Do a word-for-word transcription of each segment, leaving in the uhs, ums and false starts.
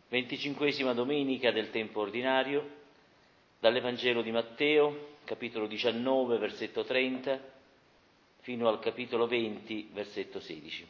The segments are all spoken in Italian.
Venticinquesima domenica del tempo ordinario, dall'Evangelo di Matteo, capitolo diciannove, versetto trenta, fino al capitolo venti, versetto sedici.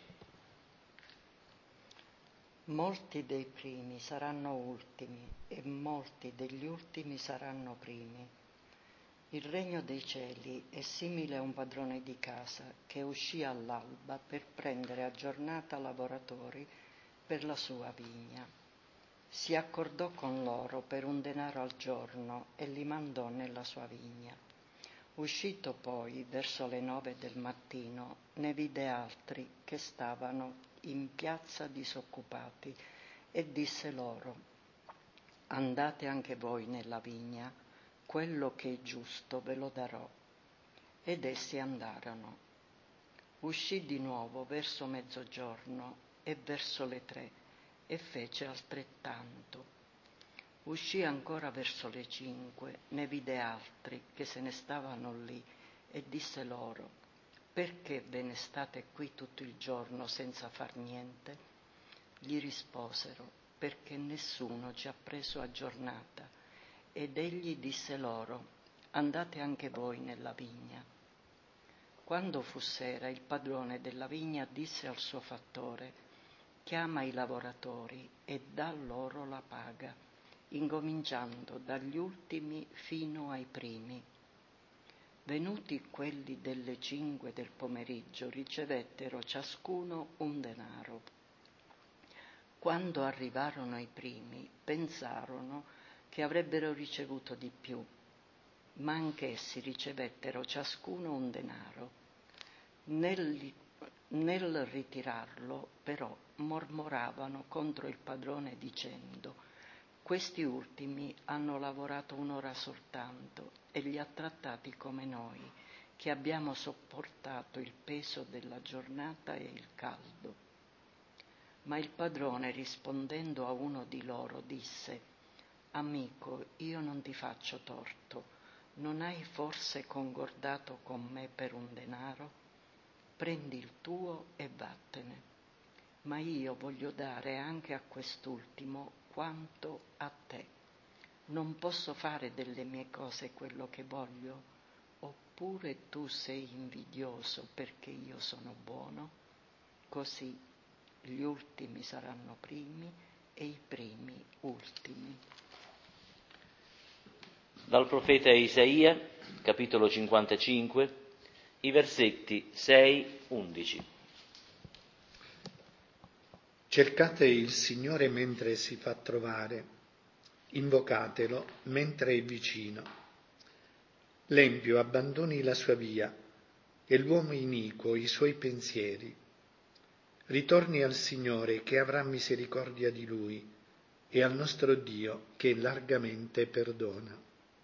Molti dei primi saranno ultimi e molti degli ultimi saranno primi. Il regno dei cieli è simile a un padrone di casa che uscì all'alba per prendere a giornata lavoratori per la sua vigna. Si accordò con loro per un denaro al giorno e li mandò nella sua vigna. Uscito poi verso le nove del mattino, ne vide altri che stavano in piazza disoccupati e disse loro: andate anche voi nella vigna, quello che è giusto ve lo darò. Ed essi andarono. Uscì di nuovo verso mezzogiorno e verso le tre e fece altrettanto. Uscì ancora verso le cinque, ne vide altri che se ne stavano lì e disse loro: perché ve ne state qui tutto il giorno senza far niente? Gli risposero: perché nessuno ci ha preso a giornata. Ed egli disse loro: andate anche voi nella vigna. Quando fu sera, il padrone della vigna disse al suo fattore: chiama i lavoratori e dà loro la paga, incominciando dagli ultimi fino ai primi. Venuti quelli delle cinque del pomeriggio, ricevettero ciascuno un denaro. Quando arrivarono i primi, pensarono che avrebbero ricevuto di più, ma anch'essi ricevettero ciascuno un denaro. Nel, nel ritirarlo, però, mormoravano contro il padrone dicendo: questi ultimi hanno lavorato un'ora soltanto e li ha trattati come noi, che abbiamo sopportato il peso della giornata e il caldo. Ma il padrone, rispondendo a uno di loro, disse: amico, io non ti faccio torto. Non hai forse concordato con me per un denaro? Prendi il tuo e vattene. Ma io voglio dare anche a quest'ultimo quanto a te. Non posso fare delle mie cose quello che voglio? Oppure tu sei invidioso perché io sono buono? Così gli ultimi saranno primi e i primi ultimi. Dal profeta Isaia, capitolo cinquantacinque, i versetti sei undici. Cercate il Signore mentre si fa trovare, invocatelo mentre è vicino. L'empio abbandoni la sua via e l'uomo iniquo i suoi pensieri. Ritorni al Signore che avrà misericordia di lui e al nostro Dio che largamente perdona.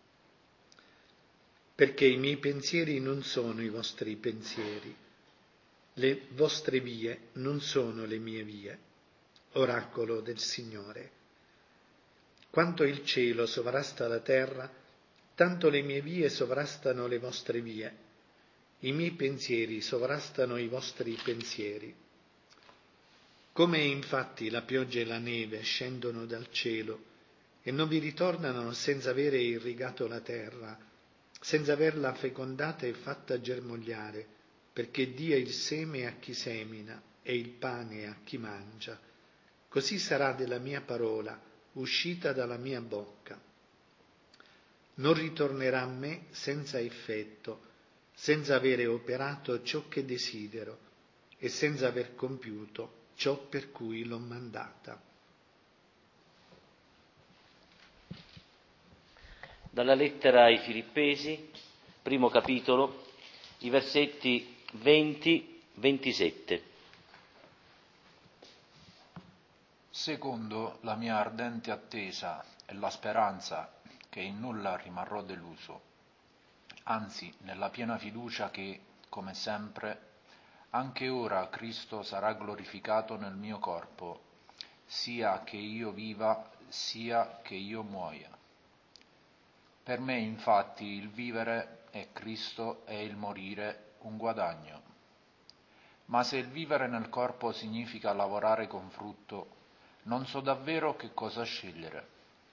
Perché i miei pensieri non sono i vostri pensieri, le vostre vie non sono le mie vie, oracolo del Signore. Quanto il cielo sovrasta la terra, tanto le mie vie sovrastano le vostre vie, i miei pensieri sovrastano i vostri pensieri. Come infatti la pioggia e la neve scendono dal cielo e non vi ritornano senza avere irrigato la terra, senza averla fecondata e fatta germogliare, perché dia il seme a chi semina e il pane a chi mangia, così sarà della mia parola uscita dalla mia bocca. Non ritornerà a me senza effetto, senza avere operato ciò che desidero e senza aver compiuto ciò per cui l'ho mandata. Dalla lettera ai Filippesi, primo capitolo, i versetti venti ventisette. Secondo la mia ardente attesa e la speranza che in nulla rimarrò deluso, anzi nella piena fiducia che, come sempre, anche ora Cristo sarà glorificato nel mio corpo, sia che io viva, sia che io muoia. Per me, infatti, il vivere è Cristo e il morire un guadagno. Ma se il vivere nel corpo significa lavorare con frutto, Non so davvero che cosa scegliere.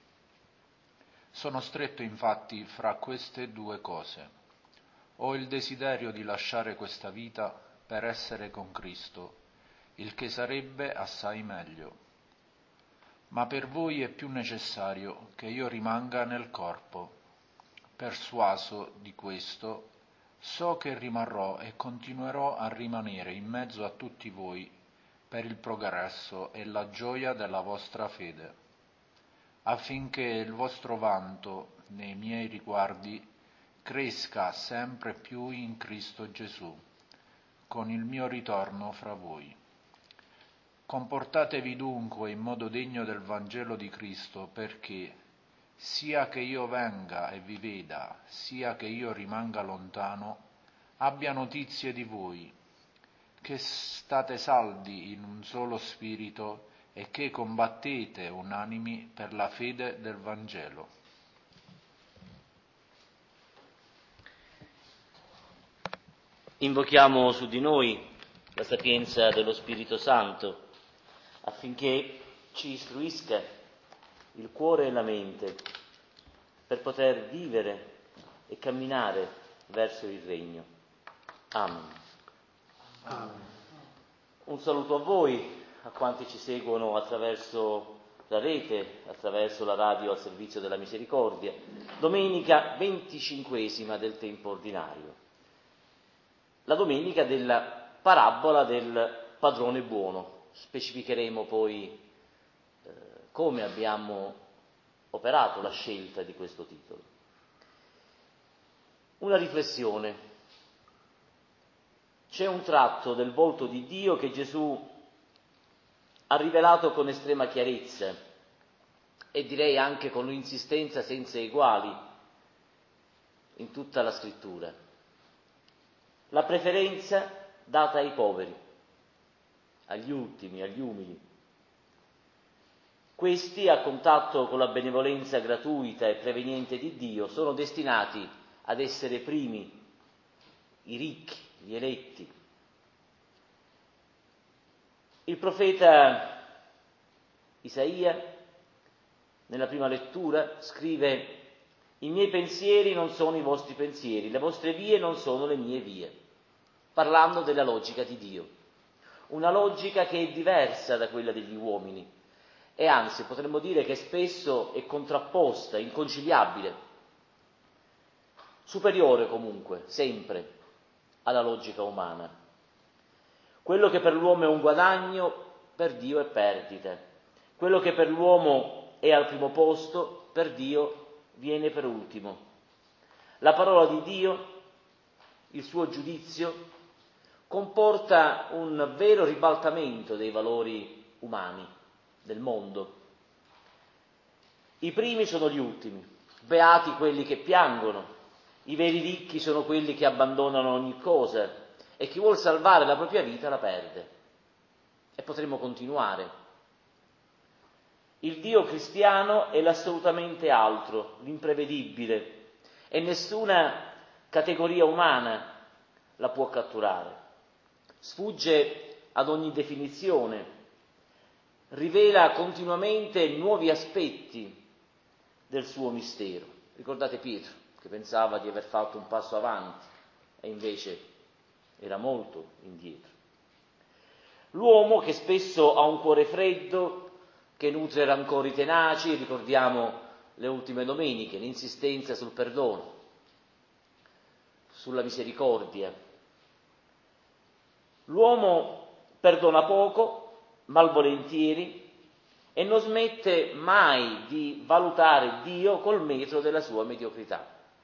Sono stretto infatti fra queste due cose. Ho il desiderio di lasciare questa vita per essere con Cristo, il che sarebbe assai meglio. Ma per voi è più necessario che io rimanga nel corpo. Persuaso di questo, so che rimarrò e continuerò a rimanere in mezzo a tutti voi per il progresso e la gioia della vostra fede, affinché il vostro vanto nei miei riguardi cresca sempre più in Cristo Gesù, con il mio ritorno fra voi. Comportatevi dunque in modo degno del Vangelo di Cristo, perché, sia che io venga e vi veda, sia che io rimanga lontano, abbia notizie di voi, che state saldi in un solo spirito e che combattete unanimi per la fede del Vangelo. Invochiamo su di noi la sapienza dello Spirito Santo affinché ci istruisca il cuore e la mente per poter vivere e camminare verso il Regno. Amen. Amen. Un saluto a voi, a quanti ci seguono attraverso la rete, attraverso la radio al servizio della misericordia. Domenica venticinquesima del tempo ordinario. La domenica della parabola del padrone buono. Specificheremo poi eh, come abbiamo operato la scelta di questo titolo. Una riflessione. C'è un tratto del volto di Dio che Gesù ha rivelato con estrema chiarezza e direi anche con un'insistenza senza eguali in tutta la Scrittura. La preferenza data ai poveri, agli ultimi, agli umili. Questi, a contatto con la benevolenza gratuita e preveniente di Dio, sono destinati ad essere primi, i ricchi, gli eletti. Il profeta Isaia, nella prima lettura, scrive: i miei pensieri non sono i vostri pensieri, le vostre vie non sono le mie vie, parlando della logica di Dio, una logica che è diversa da quella degli uomini e anzi potremmo dire che spesso è contrapposta, inconciliabile, superiore comunque, sempre, alla logica umana. Quello che per l'uomo è un guadagno, per Dio è perdita. Quello che per l'uomo è al primo posto, per Dio viene per ultimo. La parola di Dio, il suo giudizio, comporta un vero ribaltamento dei valori umani, del mondo. I primi sono gli ultimi, beati quelli che piangono, i veri ricchi sono quelli che abbandonano ogni cosa e chi vuol salvare la propria vita la perde. E potremmo continuare. Il Dio cristiano è l'assolutamente altro, l'imprevedibile, e nessuna categoria umana la può catturare. Sfugge ad ogni definizione, rivela continuamente nuovi aspetti del suo mistero. Ricordate Pietro, che pensava di aver fatto un passo avanti e invece era molto indietro. L'uomo che spesso ha un cuore freddo, che nutre rancori tenaci, ricordiamo le ultime domeniche, l'insistenza sul perdono, sulla misericordia. L'uomo perdona poco, malvolentieri, e non smette mai di valutare Dio col metro della sua mediocrità.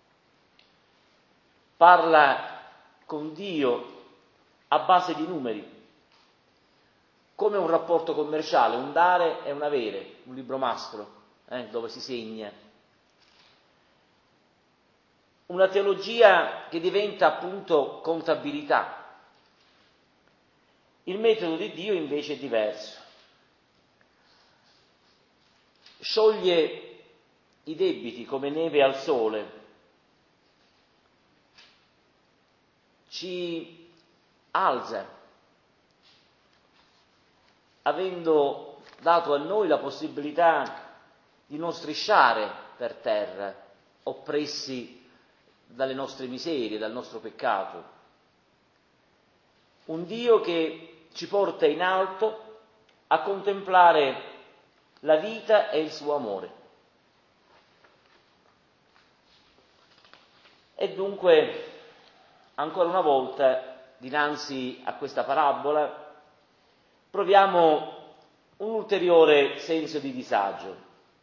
Parla con Dio a base di numeri, come un rapporto commerciale, un dare e un avere, un libro mastro, eh, dove si segna. Una teologia che diventa appunto contabilità. Il metodo di Dio invece è diverso. Scioglie i debiti come neve al sole, ci alza, avendo dato a noi la possibilità di non strisciare per terra, oppressi dalle nostre miserie, dal nostro peccato. Un Dio che ci porta in alto a contemplare la vita e il suo amore. E dunque, ancora una volta, dinanzi a questa parabola, proviamo un ulteriore senso di disagio.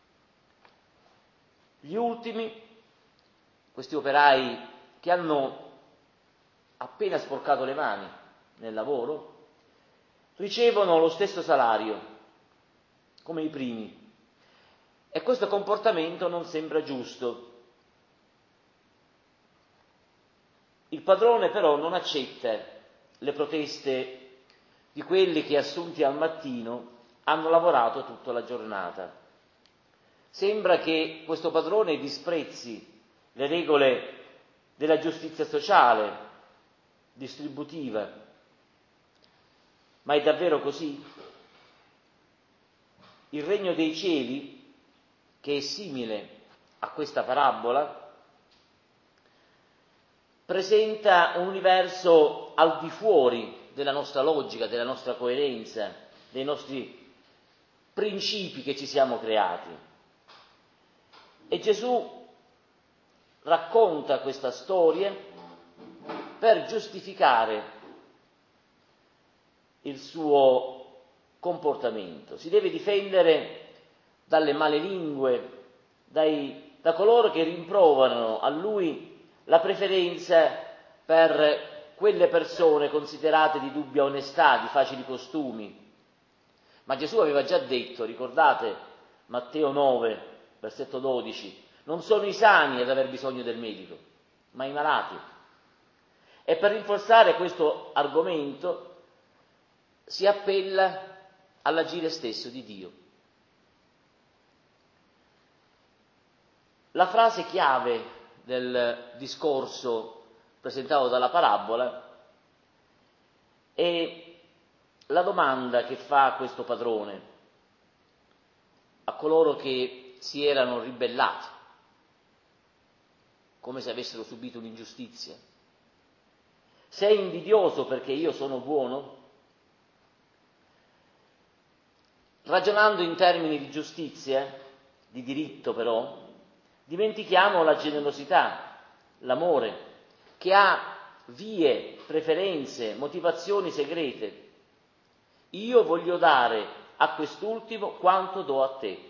Gli ultimi, questi operai che hanno appena sporcato le mani nel lavoro, ricevono lo stesso salario come i primi. E questo comportamento non sembra giusto. Il padrone però non accetta le proteste di quelli che, assunti al mattino, hanno lavorato tutta la giornata. Sembra che questo padrone disprezzi le regole della giustizia sociale, distributiva. Ma è davvero così? Il regno dei cieli, che è simile a questa parabola, presenta un universo al di fuori della nostra logica, della nostra coerenza, dei nostri principi che ci siamo creati. E Gesù racconta questa storia per giustificare il suo comportamento. Si deve difendere dalle malelingue, dai, da coloro che rimproverano a lui la preferenza per quelle persone considerate di dubbia onestà, di facili costumi. Ma Gesù aveva già detto, ricordate Matteo nove, versetto dodici, non sono i sani ad aver bisogno del medico, ma i malati. E per rinforzare questo argomento si appella all'agire stesso di Dio. La frase chiave del discorso presentato dalla parabola è la domanda che fa questo padrone a coloro che si erano ribellati, come se avessero subito un'ingiustizia. Sei invidioso perché io sono buono? Ragionando in termini di giustizia, di diritto però, dimentichiamo la generosità, l'amore, che ha vie, preferenze, motivazioni segrete. Io voglio dare a quest'ultimo quanto do a te.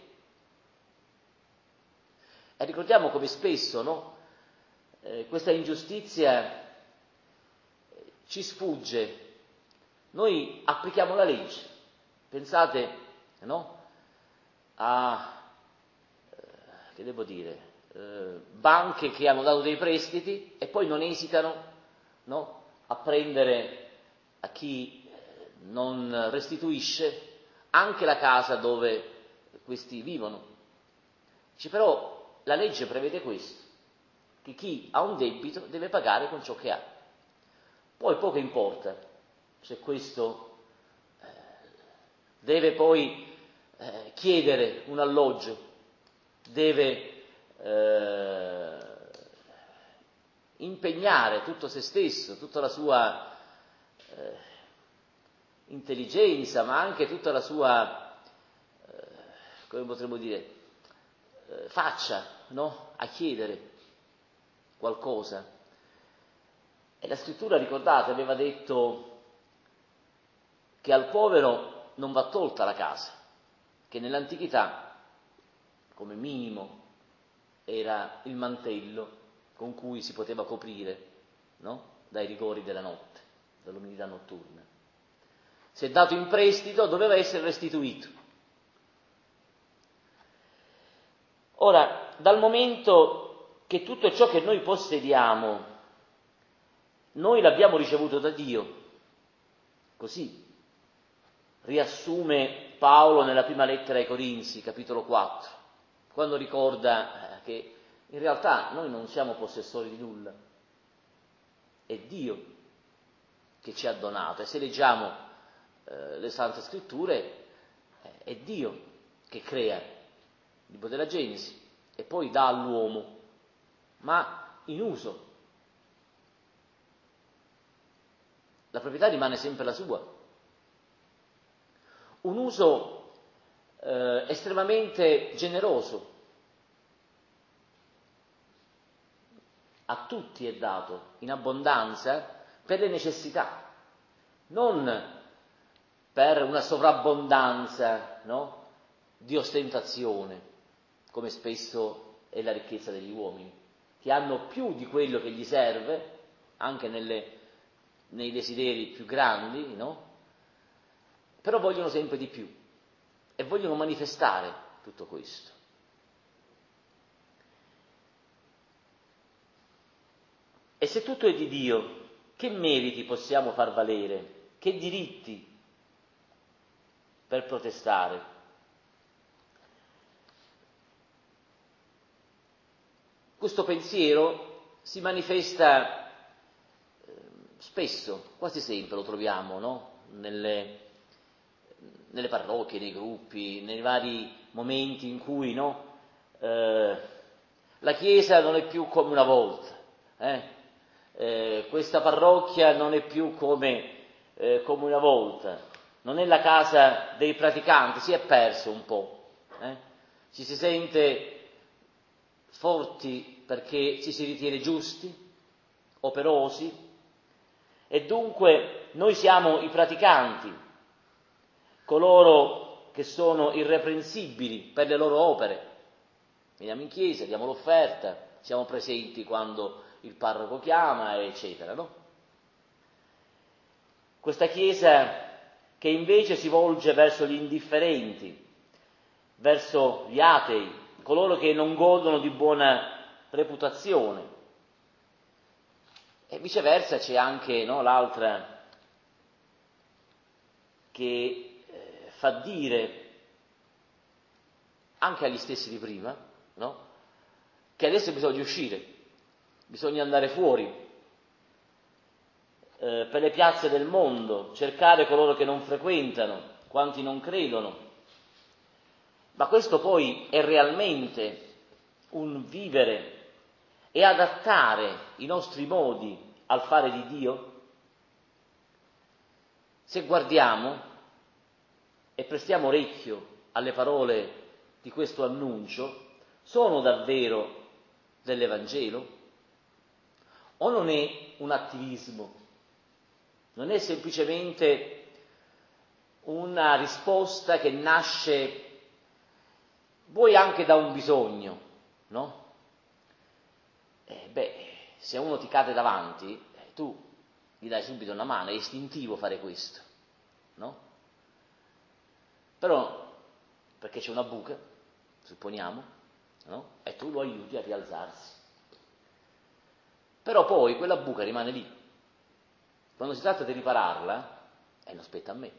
E ricordiamo come spesso, no? Eh, questa ingiustizia ci sfugge. Noi applichiamo la legge. Pensate, no? A, eh, che devo dire, eh, banche che hanno dato dei prestiti e poi non esitano, no? A prendere a chi non restituisce anche la casa dove questi vivono. Dice, però la legge prevede questo, che chi ha un debito deve pagare con ciò che ha. Poi poco importa se questo eh, deve poi eh, chiedere un alloggio, deve eh, impegnare tutto se stesso, tutta la sua eh, intelligenza, ma anche tutta la sua, eh, come potremmo dire, eh, faccia, no? A chiedere qualcosa. E la scrittura, ricordate, aveva detto che al povero non va tolta la casa, che nell'antichità, come minimo, era il mantello con cui si poteva coprire, no? Dai rigori della notte, dall'umidità notturna. Se dato in prestito doveva essere restituito. Ora, dal momento che tutto ciò che noi possediamo noi l'abbiamo ricevuto da Dio, così riassume Paolo nella prima lettera ai Corinzi, capitolo quattro, quando ricorda che in realtà noi non siamo possessori di nulla, è Dio che ci ha donato. E se leggiamo eh, le Sante Scritture, è Dio che crea il libro della Genesi e poi dà all'uomo, ma in uso. La proprietà rimane sempre la sua. Un uso eh, estremamente generoso. A tutti è dato in abbondanza per le necessità, non per una sovrabbondanza, no? Di ostentazione, come spesso è la ricchezza degli uomini, che hanno più di quello che gli serve, anche nelle, nei desideri più grandi, no? Però vogliono sempre di più e vogliono manifestare tutto questo. E se tutto è di Dio, che meriti possiamo far valere? Che diritti per protestare? Questo pensiero si manifesta eh, spesso, quasi sempre lo troviamo, no? Nelle, nelle parrocchie, nei gruppi, nei vari momenti in cui, no? eh, la Chiesa non è più come una volta, eh? Eh, questa parrocchia non è più come, eh, come una volta, non è la casa dei praticanti, si è perso un po', eh? Ci si sente forti perché ci si ritiene giusti, operosi, e dunque noi siamo i praticanti, coloro che sono irreprensibili per le loro opere. Veniamo in chiesa, diamo l'offerta, siamo presenti quando il parroco chiama, eccetera, no? Questa Chiesa che invece si volge verso gli indifferenti, verso gli atei, coloro che non godono di buona reputazione. E viceversa c'è anche, no, l'altra che eh, fa dire anche agli stessi di prima, no? Che adesso bisogna uscire, bisogna andare fuori eh, per le piazze del mondo, cercare coloro che non frequentano, quanti non credono. Ma questo poi è realmente un vivere e adattare i nostri modi al fare di Dio? Se guardiamo e prestiamo orecchio alle parole di questo annuncio, sono davvero dell'Evangelo? O non è un attivismo? Non è semplicemente una risposta che nasce, vuoi anche da un bisogno, no? Eh, beh, se uno ti cade davanti, eh, tu gli dai subito una mano, è istintivo fare questo, no? Però, perché c'è una buca, supponiamo, no? E tu lo aiuti a rialzarsi. Però poi quella buca rimane lì. Quando si tratta di ripararla, eh, non spetta a me.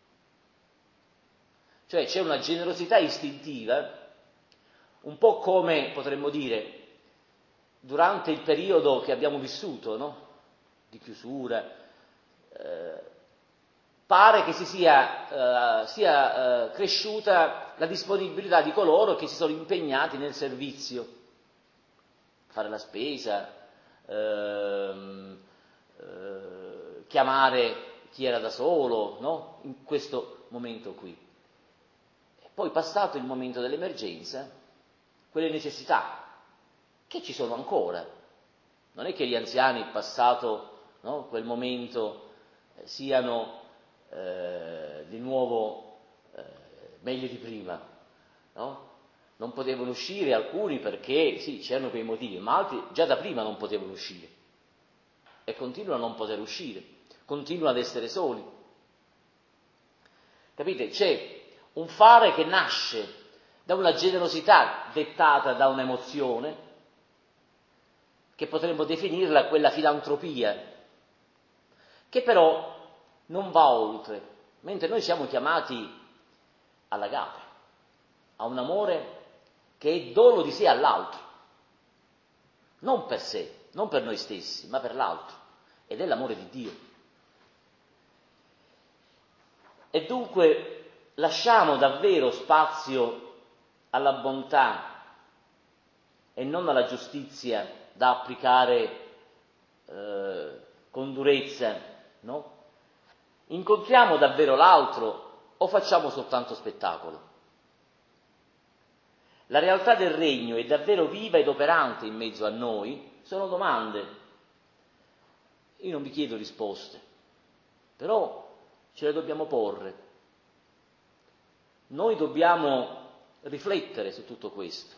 Cioè c'è una generosità istintiva, un po' come, potremmo dire, durante il periodo che abbiamo vissuto, no? Di chiusura, eh, pare che si sia, eh, sia eh, cresciuta la disponibilità di coloro che si sono impegnati nel servizio, fare la spesa, ehm, eh, chiamare chi era da solo, no? In questo momento qui. E poi passato il momento dell'emergenza, quelle necessità che ci sono ancora. Non è che gli anziani, passato, no, quel momento, eh, siano eh, di nuovo eh, meglio di prima, no? Non potevano uscire alcuni perché, sì, c'erano quei motivi, ma altri già da prima non potevano uscire e continuano a non poter uscire, continuano ad essere soli. Capite? C'è un fare che nasce da una generosità dettata da un'emozione, che potremmo definirla quella filantropia, che però non va oltre, mentre noi siamo chiamati all'agape, a un amore che è dono di sé all'altro, non per sé, non per noi stessi, ma per l'altro, ed è l'amore di Dio. E dunque lasciamo davvero spazio alla bontà e non alla giustizia da applicare eh, con durezza, no? Incontriamo davvero l'altro o facciamo soltanto spettacolo? La realtà del regno è davvero viva ed operante in mezzo a noi? Sono domande. Io non vi chiedo risposte, però ce le dobbiamo porre. Noi dobbiamo riflettere su tutto questo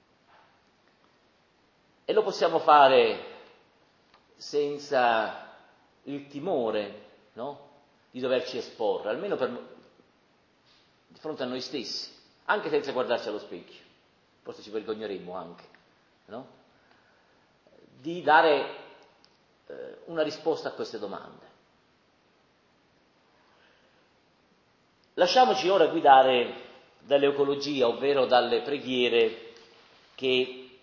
e lo possiamo fare senza il timore, no? Di doverci esporre, almeno per, di fronte a noi stessi, anche senza guardarci allo specchio, forse ci vergogneremmo anche, no? Di dare eh, una risposta a queste domande. Lasciamoci ora guidare dall'ecologia, ovvero dalle preghiere che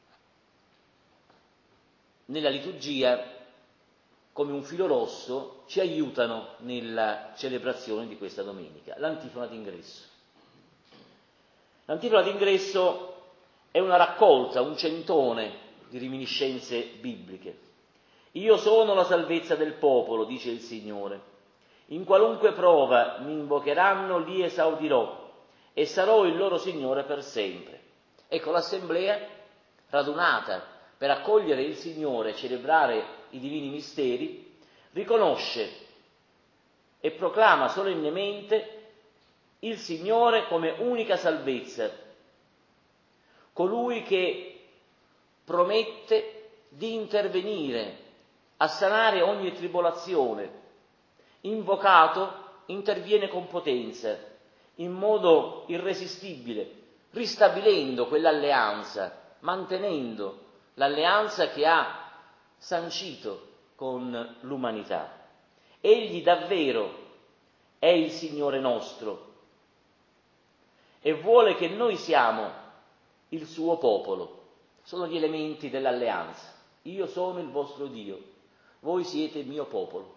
nella liturgia, come un filo rosso, ci aiutano nella celebrazione di questa domenica. L'antifona d'ingresso. L'antifona d'ingresso è una raccolta, un centone di reminiscenze bibliche. Io sono la salvezza del popolo, dice il Signore. In qualunque prova mi invocheranno, li esaudirò e sarò il loro Signore per sempre. Ecco, l'assemblea radunata per accogliere il Signore e celebrare i divini misteri, riconosce e proclama solennemente il Signore come unica salvezza, colui che promette di intervenire a sanare ogni tribolazione, invocato interviene con potenza, in modo irresistibile, ristabilendo quell'alleanza, mantenendo l'alleanza che ha sancito con l'umanità. Egli davvero è il Signore nostro e vuole che noi siamo il suo popolo. Sono gli elementi dell'alleanza. Io sono il vostro Dio, voi siete il mio popolo.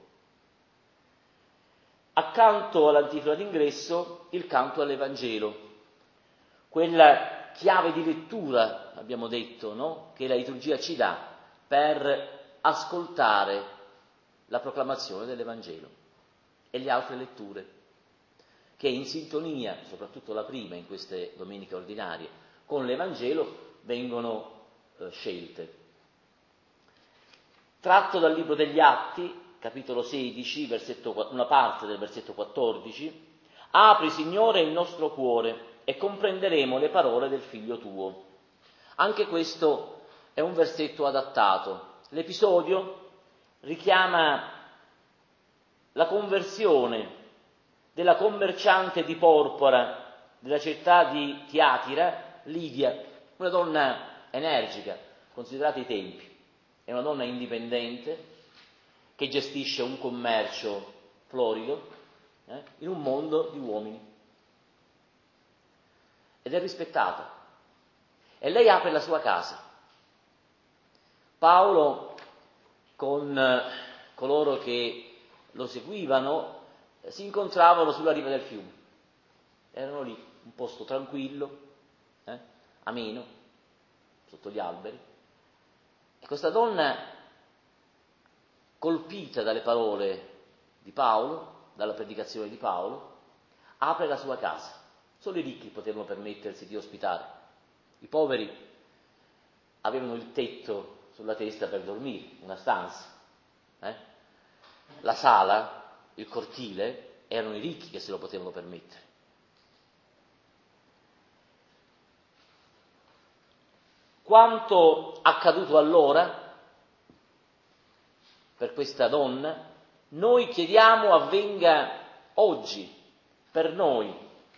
Accanto all'antifona d'ingresso, il canto all'Evangelo, quella chiave di lettura, abbiamo detto, no? Che la liturgia ci dà per ascoltare la proclamazione dell'Evangelo e le altre letture, che in sintonia, soprattutto la prima in queste domeniche ordinarie, con l'Evangelo vengono eh, scelte. Tratto dal Libro degli Atti, capitolo sedici, versetto, una parte del versetto quattordici, apri, Signore, il nostro cuore e comprenderemo le parole del Figlio tuo. Anche questo è un versetto adattato. L'episodio richiama la conversione della commerciante di porpora della città di Tiatira, Lidia, una donna energica, considerata i tempi, è una donna indipendente che gestisce un commercio florido eh, in un mondo di uomini ed è rispettata e lei apre la sua casa. Paolo con eh, coloro che lo seguivano eh, si incontravano sulla riva del fiume, erano lì, un posto tranquillo, eh, ameno, sotto gli alberi, e questa donna, colpita dalle parole di Paolo, dalla predicazione di Paolo, apre la sua casa. Solo i ricchi potevano permettersi di ospitare. I poveri avevano il tetto sulla testa per dormire, una stanza. Eh? La sala, il cortile, erano i ricchi che se lo potevano permettere. Quanto accaduto allora per questa donna, noi chiediamo avvenga oggi, per noi.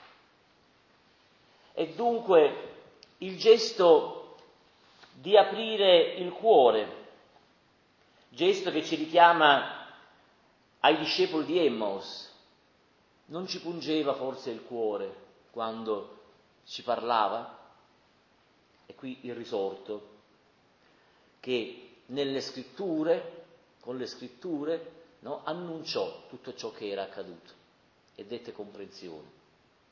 E dunque il gesto di aprire il cuore, gesto che ci richiama ai discepoli di Emmaus, non ci pungeva forse il cuore quando ci parlava? E qui il risorto, che nelle scritture, con le scritture, no, annunciò tutto ciò che era accaduto e dette comprensione.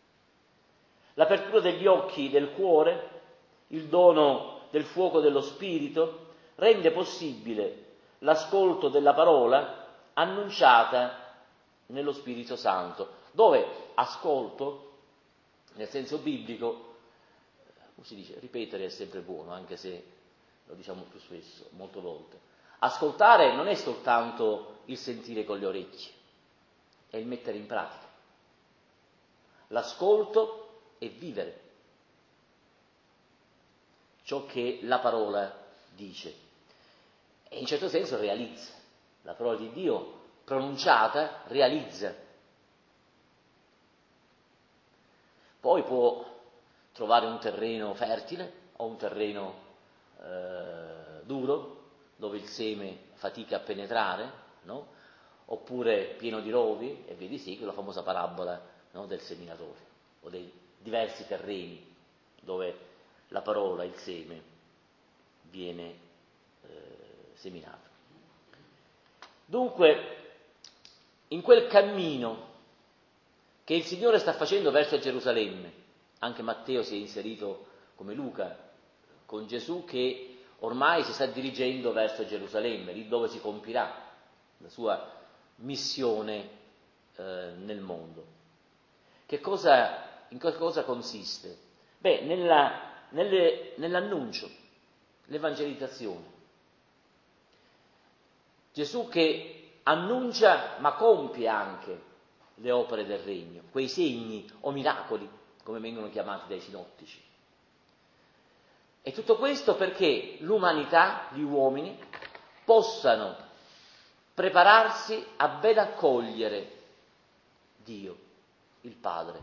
L'apertura degli occhi del cuore, il dono del fuoco dello Spirito, rende possibile l'ascolto della parola annunciata nello Spirito Santo, dove ascolto, nel senso biblico, come si dice, ripetere è sempre buono, anche se lo diciamo più spesso, molte volte. Ascoltare non è soltanto il sentire con le orecchie, è il mettere in pratica. L'ascolto è vivere ciò che la parola dice e in certo senso realizza. La parola di Dio pronunciata realizza. Poi può trovare un terreno fertile o un terreno eh, duro, dove il seme fatica a penetrare, no? Oppure pieno di rovi, e vedi sì, quella famosa parabola, no, del seminatore, o dei diversi terreni dove la parola, il seme, viene eh, seminato. Dunque, in quel cammino che il Signore sta facendo verso Gerusalemme, anche Matteo si è inserito come Luca con Gesù che ormai si sta dirigendo verso Gerusalemme, lì dove si compirà la sua missione eh, nel mondo. Che cosa, in che cosa consiste? Beh, nella, nelle, nell'annuncio, l'evangelizzazione. Gesù che annuncia ma compie anche le opere del regno, quei segni o miracoli, come vengono chiamati dai sinottici. E tutto questo perché l'umanità, gli uomini, possano prepararsi a ben accogliere Dio, il Padre.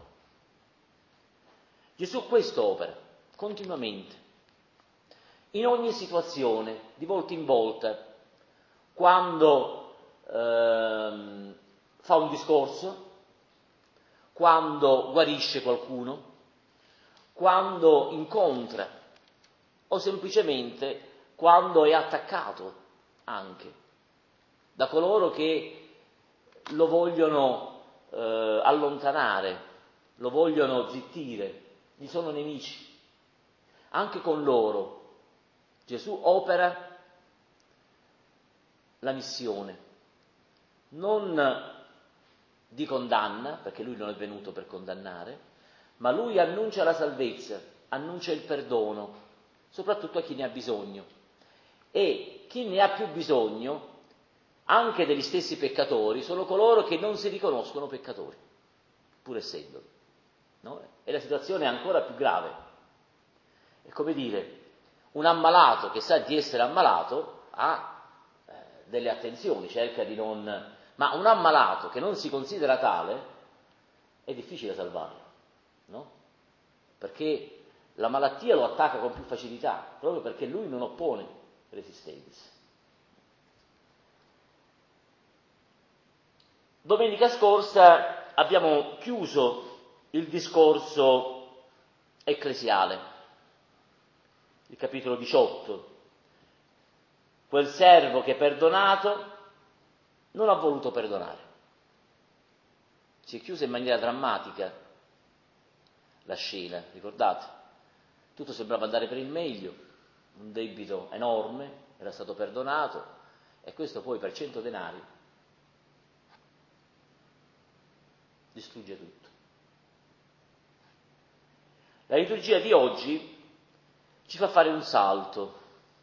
Gesù questo opera continuamente, in ogni situazione, di volta in volta, quando ehm, fa un discorso, quando guarisce qualcuno, quando incontra o semplicemente quando è attaccato anche da coloro che lo vogliono eh, allontanare, lo vogliono zittire, gli sono nemici. Anche con loro Gesù opera la missione, non di condanna, perché lui non è venuto per condannare, ma lui annuncia la salvezza, annuncia il perdono, soprattutto a chi ne ha bisogno. E chi ne ha più bisogno, anche degli stessi peccatori, sono coloro che non si riconoscono peccatori, pur essendolo. No? E la situazione è ancora più grave. È come dire, un ammalato che sa di essere ammalato ha eh, delle attenzioni, cerca di non... Ma un ammalato che non si considera tale è difficile salvarlo, no? Perché la malattia lo attacca con più facilità, proprio perché lui non oppone resistenza. Domenica scorsa abbiamo chiuso il discorso ecclesiale, il capitolo diciotto. Quel servo che perdonato non ha voluto perdonare. Si è chiusa in maniera drammatica la scena, ricordate? Tutto sembrava andare per il meglio, un debito enorme era stato perdonato e questo poi per cento denari distrugge tutto. La liturgia di oggi ci fa fare un salto.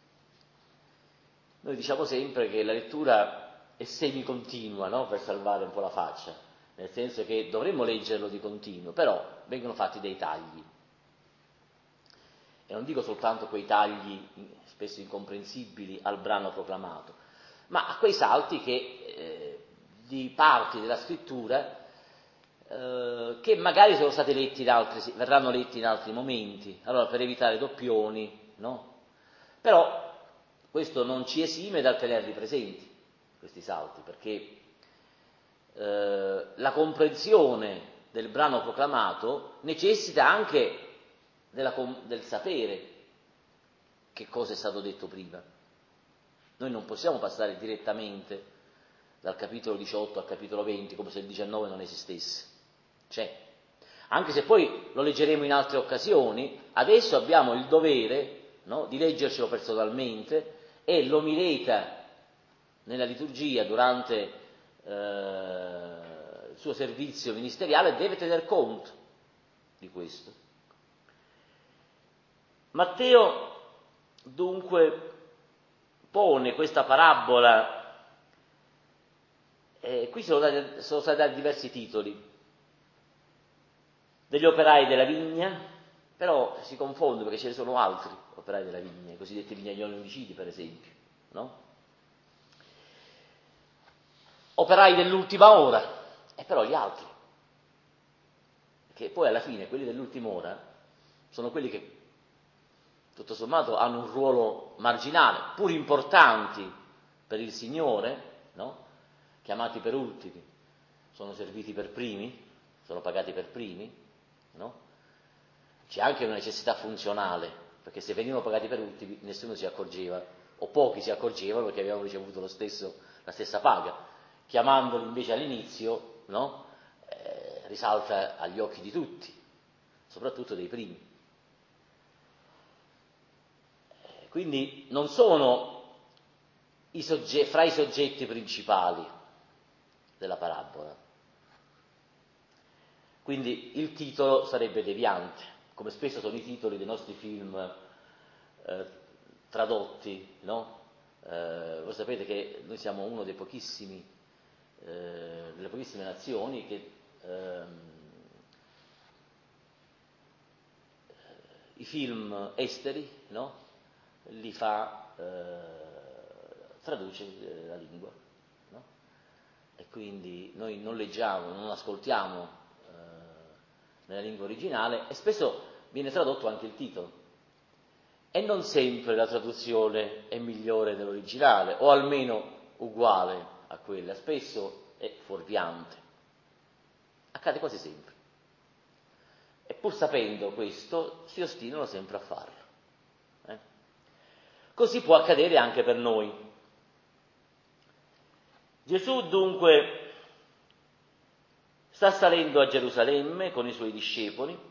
Noi diciamo sempre che la lettura è semicontinua, no? Per salvare un po' la faccia, nel senso che dovremmo leggerlo di continuo, però vengono fatti dei tagli. E non dico soltanto quei tagli spesso incomprensibili al brano proclamato, ma a quei salti che, eh, di parti della scrittura eh, che magari sono stati letti in altri, verranno letti in altri momenti, allora per evitare doppioni, no? Però questo non ci esime dal tenerli presenti, questi salti, perché eh, la comprensione del brano proclamato necessita anche della, del sapere che cosa è stato detto prima. Noi non possiamo passare direttamente dal capitolo diciotto al capitolo venti come se il diciannove non esistesse. C'è. anche se poi lo leggeremo in altre occasioni, adesso abbiamo il dovere, no, di leggercelo personalmente, e l'omileta nella liturgia durante eh, il suo servizio ministeriale deve tener conto di questo. Matteo dunque pone questa parabola, eh, qui sono, dati, sono stati dati diversi titoli, degli operai della vigna, però si confondono perché ce ne sono altri operai della vigna, i cosiddetti vignaioli omicidi per esempio, no? Operai dell'ultima ora, e però gli altri, che poi alla fine quelli dell'ultima ora sono quelli che tutto sommato hanno un ruolo marginale, pur importanti per il Signore, no? Chiamati per ultimi, sono serviti per primi, sono pagati per primi, no? C'è anche una necessità funzionale, perché se venivano pagati per ultimi nessuno si accorgeva, o pochi si accorgevano perché avevano ricevuto lo stesso, la stessa paga. Chiamandoli invece all'inizio, no? eh, risalta agli occhi di tutti, soprattutto dei primi. Eh, quindi non sono i sogge- fra i soggetti principali della parabola. Quindi il titolo sarebbe deviante, come spesso sono i titoli dei nostri film eh, tradotti, no? Eh, voi sapete che noi siamo uno dei pochissimi, eh, delle pochissime nazioni che ehm, i film esteri, no? Li fa, eh, traduce eh, la lingua, no? E quindi noi non leggiamo, non ascoltiamo eh, nella lingua originale e spesso viene tradotto anche il titolo. E non sempre la traduzione è migliore dell'originale, o almeno uguale a quella, spesso è fuorviante. Accade quasi sempre. E pur sapendo questo, si ostinano sempre a farlo. Eh? Così può accadere anche per noi. Gesù dunque sta salendo a Gerusalemme con i suoi discepoli.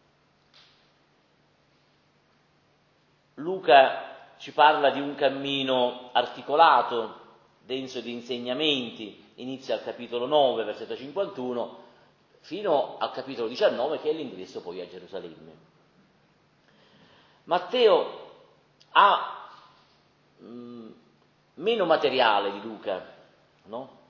Luca ci parla di un cammino articolato, denso di insegnamenti, inizia al capitolo nove, versetto cinquantuno, fino al capitolo diciannove, che è l'ingresso poi a Gerusalemme. Matteo ha mh, meno materiale di Luca, no?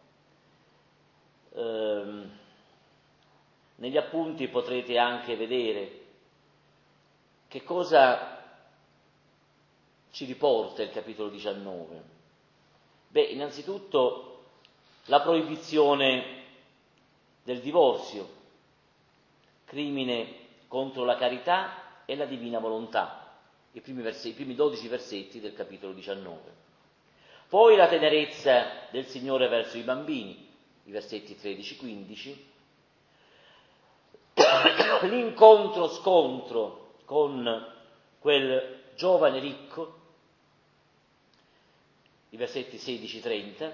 Ehm, negli appunti potrete anche vedere che cosa ci riporta il capitolo diciannove. Beh, innanzitutto la proibizione del divorzio, crimine contro la carità e la divina volontà, i primi, versetti, i primi dodici versetti del capitolo diciannove. Poi la tenerezza del Signore verso i bambini, i versetti tredici quindici, l'incontro-scontro con quel giovane ricco, i versetti sedici trenta,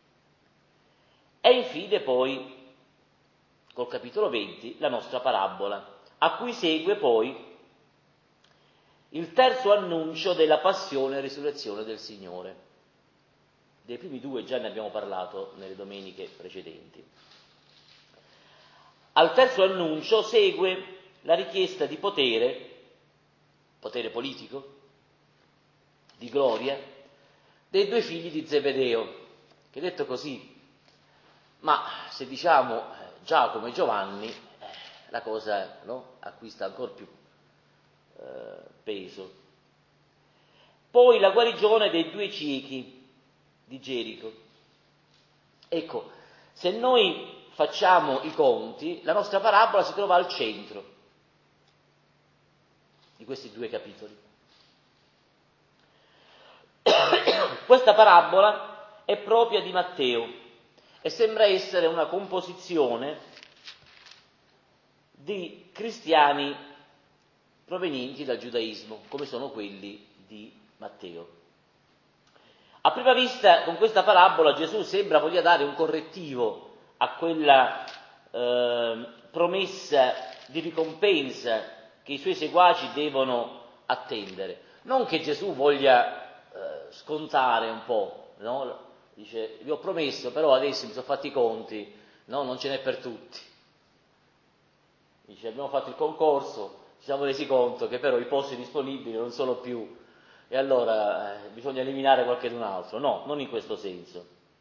e infine poi, col capitolo venti, la nostra parabola, a cui segue poi il terzo annuncio della passione e risurrezione del Signore. Dei primi due già ne abbiamo parlato nelle domeniche precedenti. Al terzo annuncio segue la richiesta di potere, potere politico, di gloria, dei due figli di Zebedeo, che detto così, ma se diciamo Giacomo e Giovanni, eh, la cosa, no, acquista ancora più eh, peso. Poi la guarigione dei due ciechi di Gerico. Ecco, se noi facciamo i conti, la nostra parabola si trova al centro di questi due capitoli. Questa parabola è propria di Matteo e sembra essere una composizione di cristiani provenienti dal giudaismo, come sono quelli di Matteo. A prima vista, con questa parabola Gesù sembra voglia dare un correttivo a quella eh, promessa di ricompensa che i suoi seguaci devono attendere. Non che Gesù voglia eh, scontare un po', no? Dice, vi ho promesso, però adesso mi sono fatti i conti, no? Non ce n'è per tutti. Dice, abbiamo fatto il concorso, ci siamo resi conto che però i posti disponibili non sono più, e allora eh, bisogna eliminare qualcun altro. No, non in questo senso.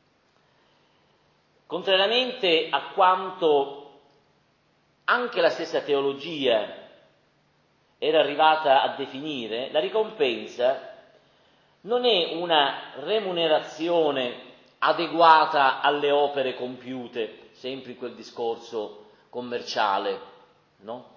Contrariamente a quanto anche la stessa teologia era arrivata a definire, la ricompensa non è una remunerazione adeguata alle opere compiute, sempre in quel discorso commerciale, no?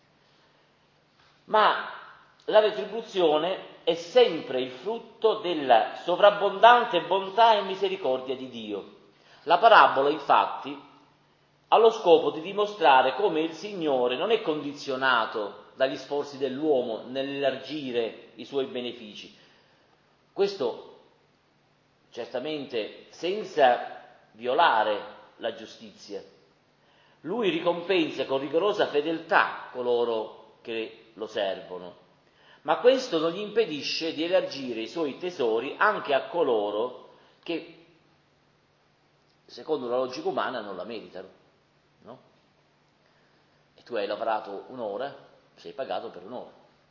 Ma la retribuzione è sempre il frutto della sovrabbondante bontà e misericordia di Dio. La parabola, infatti, ha lo scopo di dimostrare come il Signore non è condizionato dagli sforzi dell'uomo nell'elargire i suoi benefici. Questo certamente senza violare la giustizia. Lui ricompensa con rigorosa fedeltà coloro che lo servono, ma questo non gli impedisce di elargire i suoi tesori anche a coloro che, secondo la logica umana, non la meritano, no? E tu hai lavorato un'ora, sei pagato per un'ora.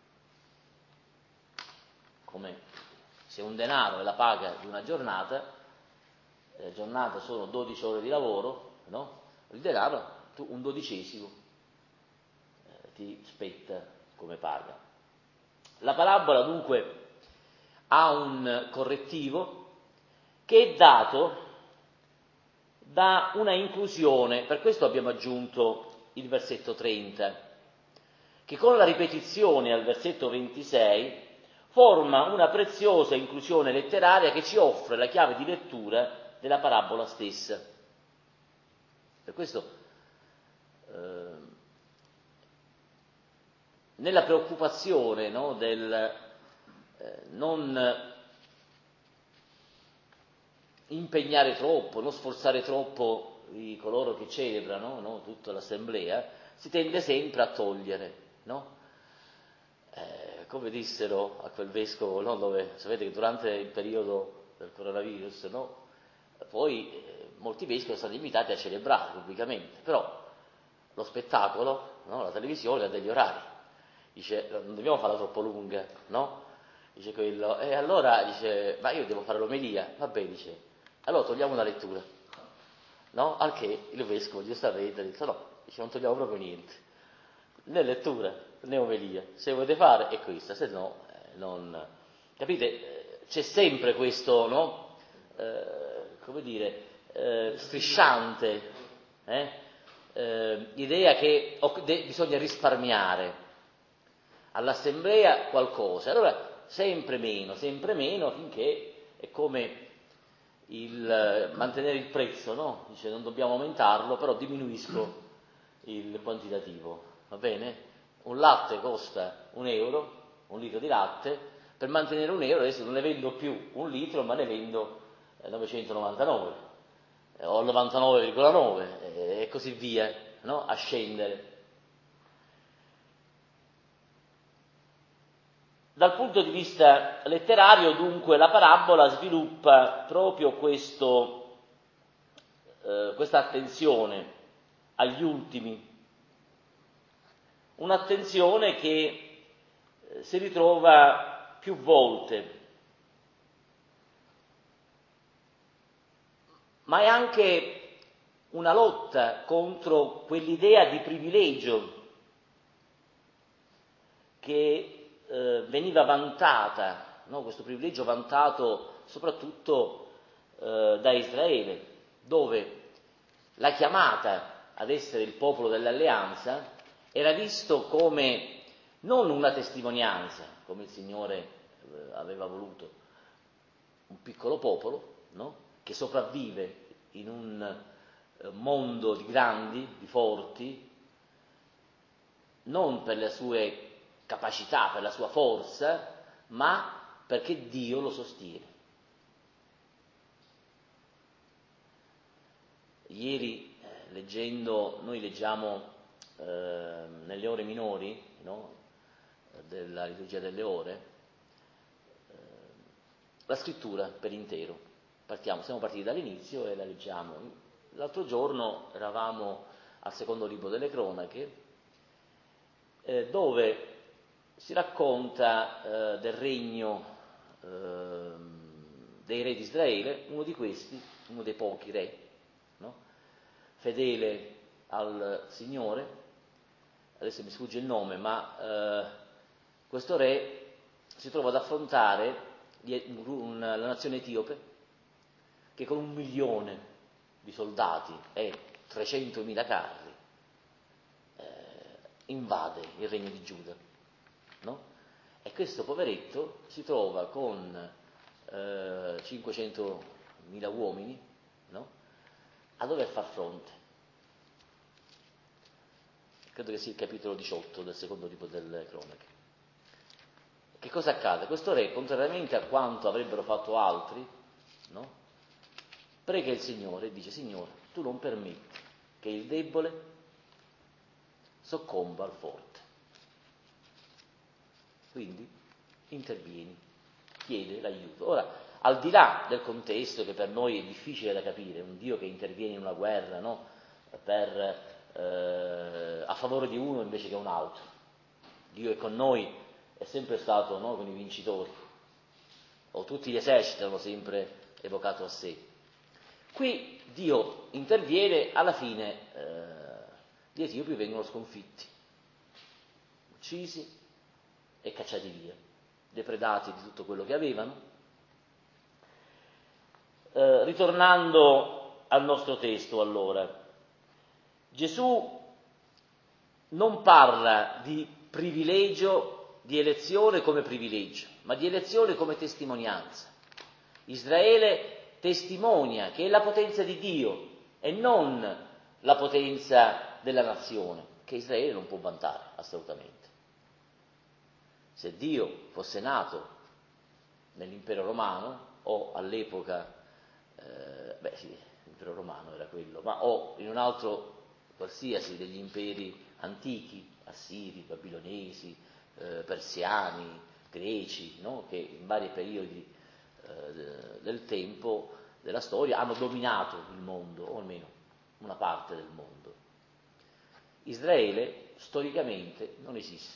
Come se un denaro è la paga di una giornata, la giornata sono dodici ore di lavoro, no? Il denaro, tu un dodicesimo eh, ti spetta come paga. La parabola dunque ha un correttivo che è dato da una inclusione, per questo abbiamo aggiunto il versetto trenta, che con la ripetizione al versetto ventisei forma una preziosa inclusione letteraria che ci offre la chiave di lettura della parabola stessa. Per questo, eh, nella preoccupazione, no, del eh, non impegnare troppo, non sforzare troppo i, coloro che celebrano, no, tutta l'assemblea, si tende sempre a togliere, no? Eh, come dissero a quel vescovo, no, dove sapete che durante il periodo del coronavirus, no, poi eh, molti vescovi sono stati invitati a celebrare pubblicamente, però lo spettacolo, no, la televisione ha degli orari, dice non dobbiamo farla troppo lunga, no? Dice quello, e allora dice, ma io devo fare l'omelia, va bene, dice, allora togliamo una lettura, no? Al che il vescovo giustamente ha detto no, dice non togliamo proprio niente, né lettura né omelia, se volete fare è questa, se no eh, non, capite? Eh, c'è sempre questo, no? Eh, come dire, eh, strisciante, eh? Eh, idea che oh, de- bisogna risparmiare all'assemblea qualcosa, allora sempre meno, sempre meno, finché è come il mantenere il prezzo, no? Dice non dobbiamo aumentarlo, però diminuisco il quantitativo, va bene? Un latte costa un euro, un litro di latte, per mantenere un euro adesso non ne vendo più un litro, ma ne vendo novecentonovantanove, eh, o novantanove virgola nove eh, e così via, no? A scendere. Dal punto di vista letterario, dunque, la parabola sviluppa proprio questo, eh, questa attenzione agli ultimi, un'attenzione che eh, si ritrova più volte, ma è anche una lotta contro quell'idea di privilegio che Eh, veniva vantata, no? Questo privilegio vantato soprattutto eh, da Israele, dove la chiamata ad essere il popolo dell'alleanza era visto come non una testimonianza, come il Signore eh, aveva voluto, un piccolo popolo, no? Che sopravvive in un eh, mondo di grandi, di forti, non per le sue capacità, per la sua forza, ma perché Dio lo sostiene. Ieri, eh, leggendo, noi leggiamo eh, nelle ore minori, no? Della liturgia delle ore, eh, la scrittura per intero. Partiamo, siamo partiti dall'inizio e la leggiamo. L'altro giorno eravamo al secondo libro delle cronache, eh, dove si racconta eh, del regno eh, dei re di Israele, uno di questi, uno dei pochi re, no? Fedele al Signore, adesso mi sfugge il nome, ma eh, questo re si trova ad affrontare la nazione etiope, che con un milione di soldati e trecentomila carri eh, invade il regno di Giuda, no? E questo poveretto si trova con eh, cinquecentomila uomini, no? A dover far fronte. Credo che sia il capitolo diciotto del secondo libro delle cronache. Che cosa accade? Questo re, contrariamente a quanto avrebbero fatto altri, no? Prega il Signore e dice: Signore, tu non permetti che il debole soccomba al forte. Quindi intervieni, chiede l'aiuto. Ora, al di là del contesto, che per noi è difficile da capire, un Dio che interviene in una guerra, no? per, eh, a favore di uno invece che un altro. Dio è con noi, è sempre stato, no? con i vincitori, o tutti gli eserciti hanno sempre evocato a sé. Qui Dio interviene, alla fine eh, gli etiopi vengono sconfitti, uccisi e cacciati via, depredati di tutto quello che avevano. Eh, ritornando al nostro testo, allora, Gesù non parla di privilegio, di elezione come privilegio, ma di elezione come testimonianza. Israele testimonia che è la potenza di Dio e non la potenza della nazione, che Israele non può vantare assolutamente. Se Dio fosse nato nell'impero romano o all'epoca, eh, beh sì, l'impero romano era quello, ma o in un altro qualsiasi degli imperi antichi, assiri, babilonesi, eh, persiani, greci, no? Che in vari periodi eh, del tempo, della storia, hanno dominato il mondo, o almeno una parte del mondo. Israele storicamente non esiste.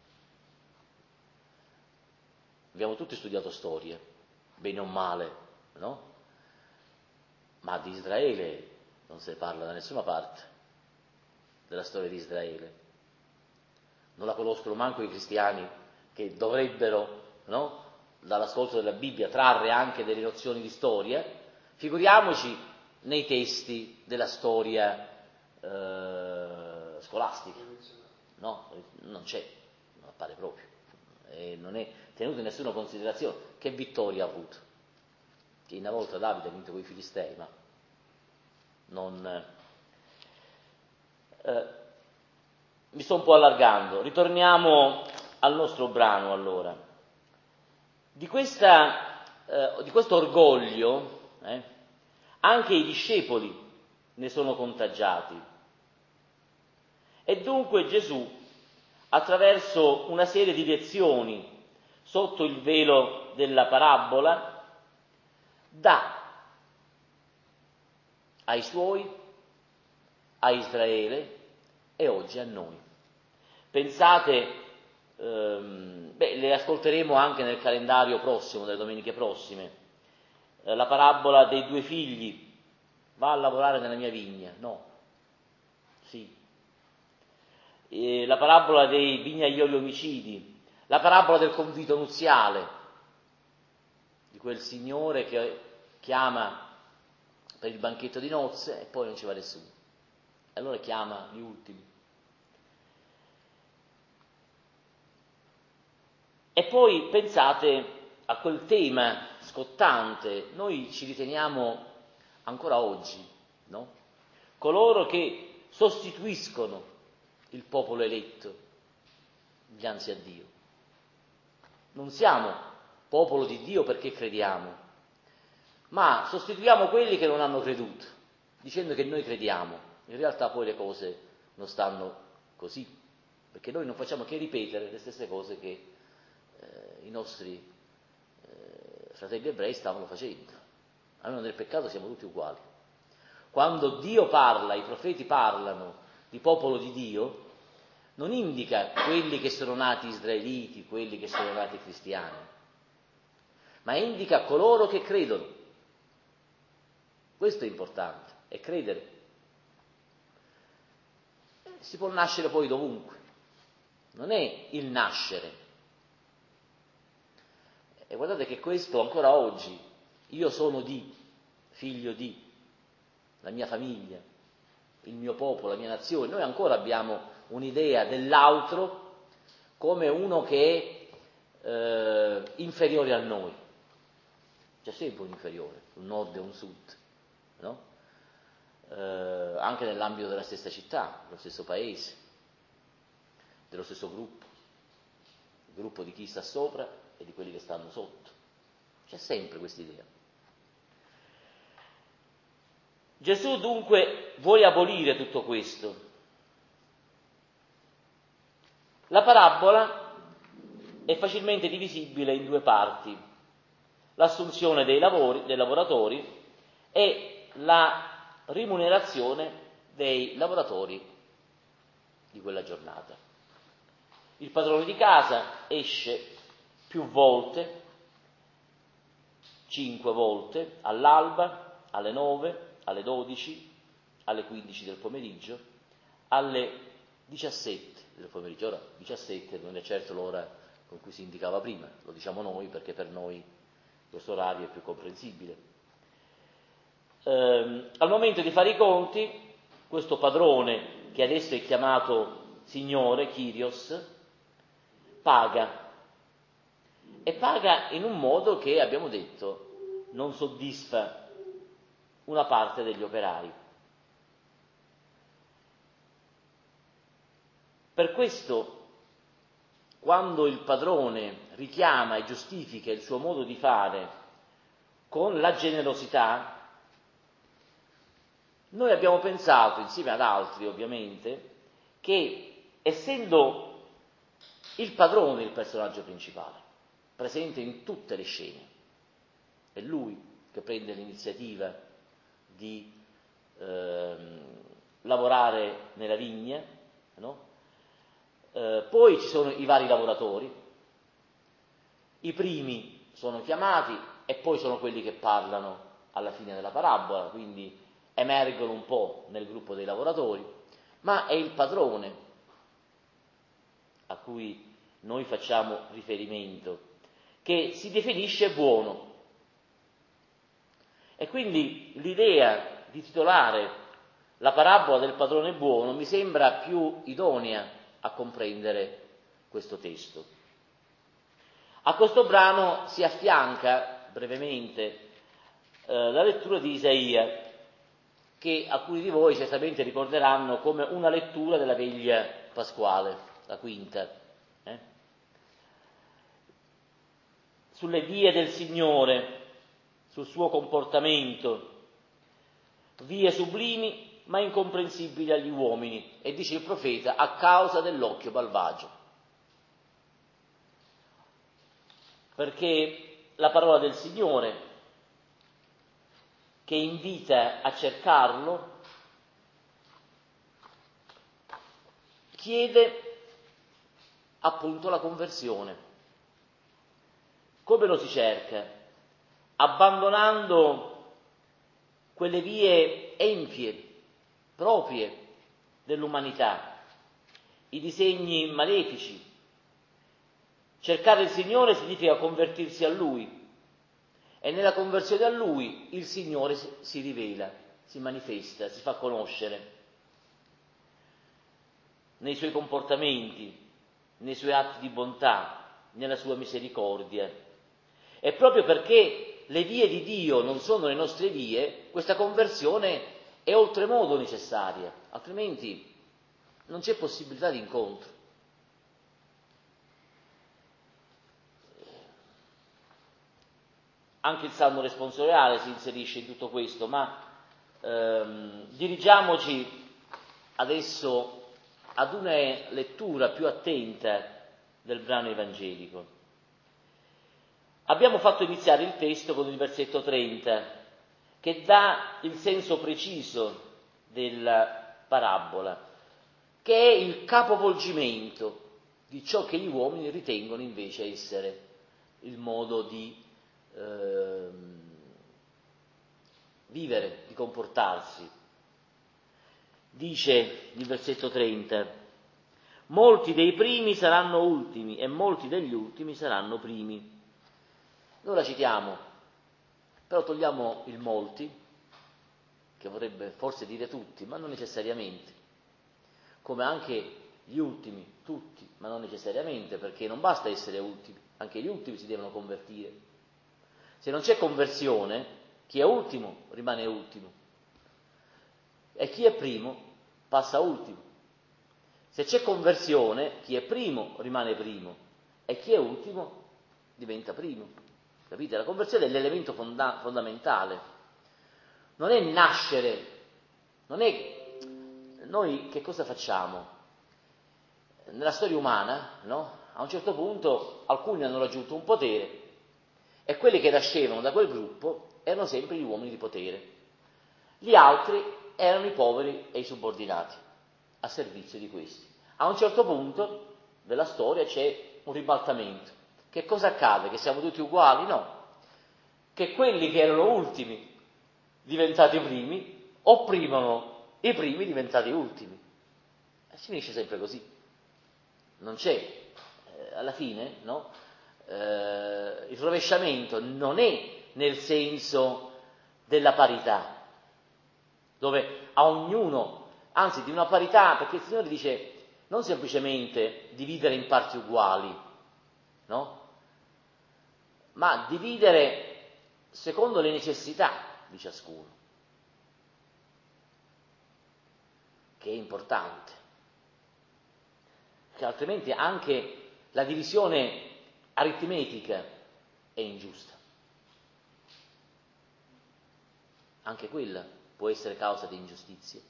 Abbiamo tutti studiato storie, bene o male, no? Ma di Israele non se ne parla da nessuna parte, della storia di Israele. Non la conoscono manco i cristiani, che dovrebbero, no? Dall'ascolto della Bibbia trarre anche delle nozioni di storia, figuriamoci nei testi della storia eh, scolastica. No, non c'è, non appare proprio. E non è tenuto in nessuna considerazione. Che vittoria ha avuto? Che una volta Davide ha vinto con i Filistei, ma non... Eh, mi sto un po' allargando. Ritorniamo al nostro brano, allora. Di, questa, eh, di questo orgoglio eh, anche i discepoli ne sono contagiati. E dunque Gesù, attraverso una serie di lezioni sotto il velo della parabola, dà ai suoi, a Israele e oggi a noi. Pensate, ehm, beh, le ascolteremo anche nel calendario prossimo, delle domeniche prossime, eh, la parabola dei due figli: va a lavorare nella mia vigna, no, sì. E la parabola dei vignaioli omicidi, la parabola del convito nuziale, di quel signore che chiama per il banchetto di nozze e poi non ci va nessuno, e allora chiama gli ultimi. E poi pensate a quel tema scottante: noi ci riteniamo ancora oggi, no? Coloro che sostituiscono il popolo eletto dinanzi a Dio. Non siamo popolo di Dio perché crediamo, ma sostituiamo quelli che non hanno creduto, dicendo che noi crediamo. In realtà poi le cose non stanno così, perché noi non facciamo che ripetere le stesse cose che eh, i nostri eh, fratelli ebrei stavano facendo. Allora nel peccato siamo tutti uguali. Quando Dio parla, i profeti parlano di popolo di Dio, non indica quelli che sono nati israeliti, quelli che sono nati cristiani, ma indica coloro che credono. Questo è importante, è credere. Si può nascere poi dovunque, non è il nascere. E guardate che questo ancora oggi, io sono di, figlio di, la mia famiglia, il mio popolo, la mia nazione, noi ancora abbiamo un'idea dell'altro come uno che è eh, inferiore a noi. C'è sempre un inferiore, un nord e un sud, no? Eh, anche nell'ambito della stessa città, dello stesso paese, dello stesso gruppo, il gruppo di chi sta sopra e di quelli che stanno sotto. C'è sempre questa idea. Gesù dunque vuole abolire tutto questo. La parabola è facilmente divisibile in due parti: l'assunzione dei, lavori, dei lavoratori e la rimunerazione dei lavoratori di quella giornata. Il padrone di casa esce più volte, cinque volte, all'alba, alle nove, alle dodici, alle quindici del pomeriggio, alle diciassette del pomeriggio. Ora diciassette non è certo l'ora con cui si indicava prima, lo diciamo noi perché per noi questo orario è più comprensibile. Ehm, al momento di fare i conti, questo padrone, che adesso è chiamato Signore, Kyrios, paga. E paga in un modo che, abbiamo detto, non soddisfa una parte degli operai. Per questo, quando il padrone richiama e giustifica il suo modo di fare con la generosità, noi abbiamo pensato, insieme ad altri ovviamente, che essendo il padrone il personaggio principale, presente in tutte le scene, è lui che prende l'iniziativa di eh, lavorare nella vigna, no? Eh, poi ci sono i vari lavoratori, i primi sono chiamati e poi sono quelli che parlano alla fine della parabola, quindi emergono un po' nel gruppo dei lavoratori, ma è il padrone a cui noi facciamo riferimento, che si definisce buono. E quindi l'idea di titolare la parabola del padrone buono mi sembra più idonea a comprendere questo testo. A questo brano si affianca brevemente eh, la lettura di Isaia, che alcuni di voi certamente ricorderanno come una lettura della veglia pasquale, la quinta. Eh? Sulle vie del Signore, sul suo comportamento, vie sublimi ma incomprensibili agli uomini, e dice il profeta, a causa dell'occhio malvagio. Perché la parola del Signore, che invita a cercarlo, chiede appunto la conversione. Come lo si cerca? Abbandonando quelle vie empie, proprie dell'umanità, i disegni malefici. Cercare il Signore significa convertirsi a Lui, e nella conversione a Lui il Signore si rivela, si manifesta, si fa conoscere nei suoi comportamenti, nei suoi atti di bontà, nella sua misericordia. E proprio perché le vie di Dio non sono le nostre vie, questa conversione è oltremodo necessaria, altrimenti non c'è possibilità di incontro. Anche il Salmo responsoriale si inserisce in tutto questo, ma ehm, dirigiamoci adesso ad una lettura più attenta del brano evangelico. Abbiamo fatto iniziare il testo con il versetto trenta, che dà il senso preciso della parabola, che è il capovolgimento di ciò che gli uomini ritengono invece essere il modo di eh, vivere, di comportarsi. Dice il versetto trenta: molti dei primi saranno ultimi e molti degli ultimi saranno primi. Noi la citiamo, però togliamo il molti, che vorrebbe forse dire tutti, ma non necessariamente, come anche gli ultimi, tutti, ma non necessariamente, perché non basta essere ultimi, anche gli ultimi si devono convertire. Se non c'è conversione, chi è ultimo rimane ultimo, e chi è primo passa ultimo. Se c'è conversione, chi è primo rimane primo, e chi è ultimo diventa primo. Capite? La conversione è l'elemento fonda- fondamentale. Non è nascere, non è... Noi che cosa facciamo? Nella storia umana, no? A un certo punto alcuni hanno raggiunto un potere e quelli che nascevano da quel gruppo erano sempre gli uomini di potere. Gli altri erano i poveri e i subordinati, a servizio di questi. A un certo punto della storia c'è un ribaltamento. Che cosa accade? Che siamo tutti uguali? No. Che quelli che erano ultimi diventati primi opprimono i primi diventati ultimi. E si finisce sempre così. Non c'è, eh, alla fine, no? Eh, il rovesciamento non è nel senso della parità, dove a ognuno, anzi di una parità, perché il Signore dice non semplicemente dividere in parti uguali, no? Ma dividere secondo le necessità di ciascuno, che è importante, perché altrimenti anche la divisione aritmetica è ingiusta, anche quella può essere causa di ingiustizie.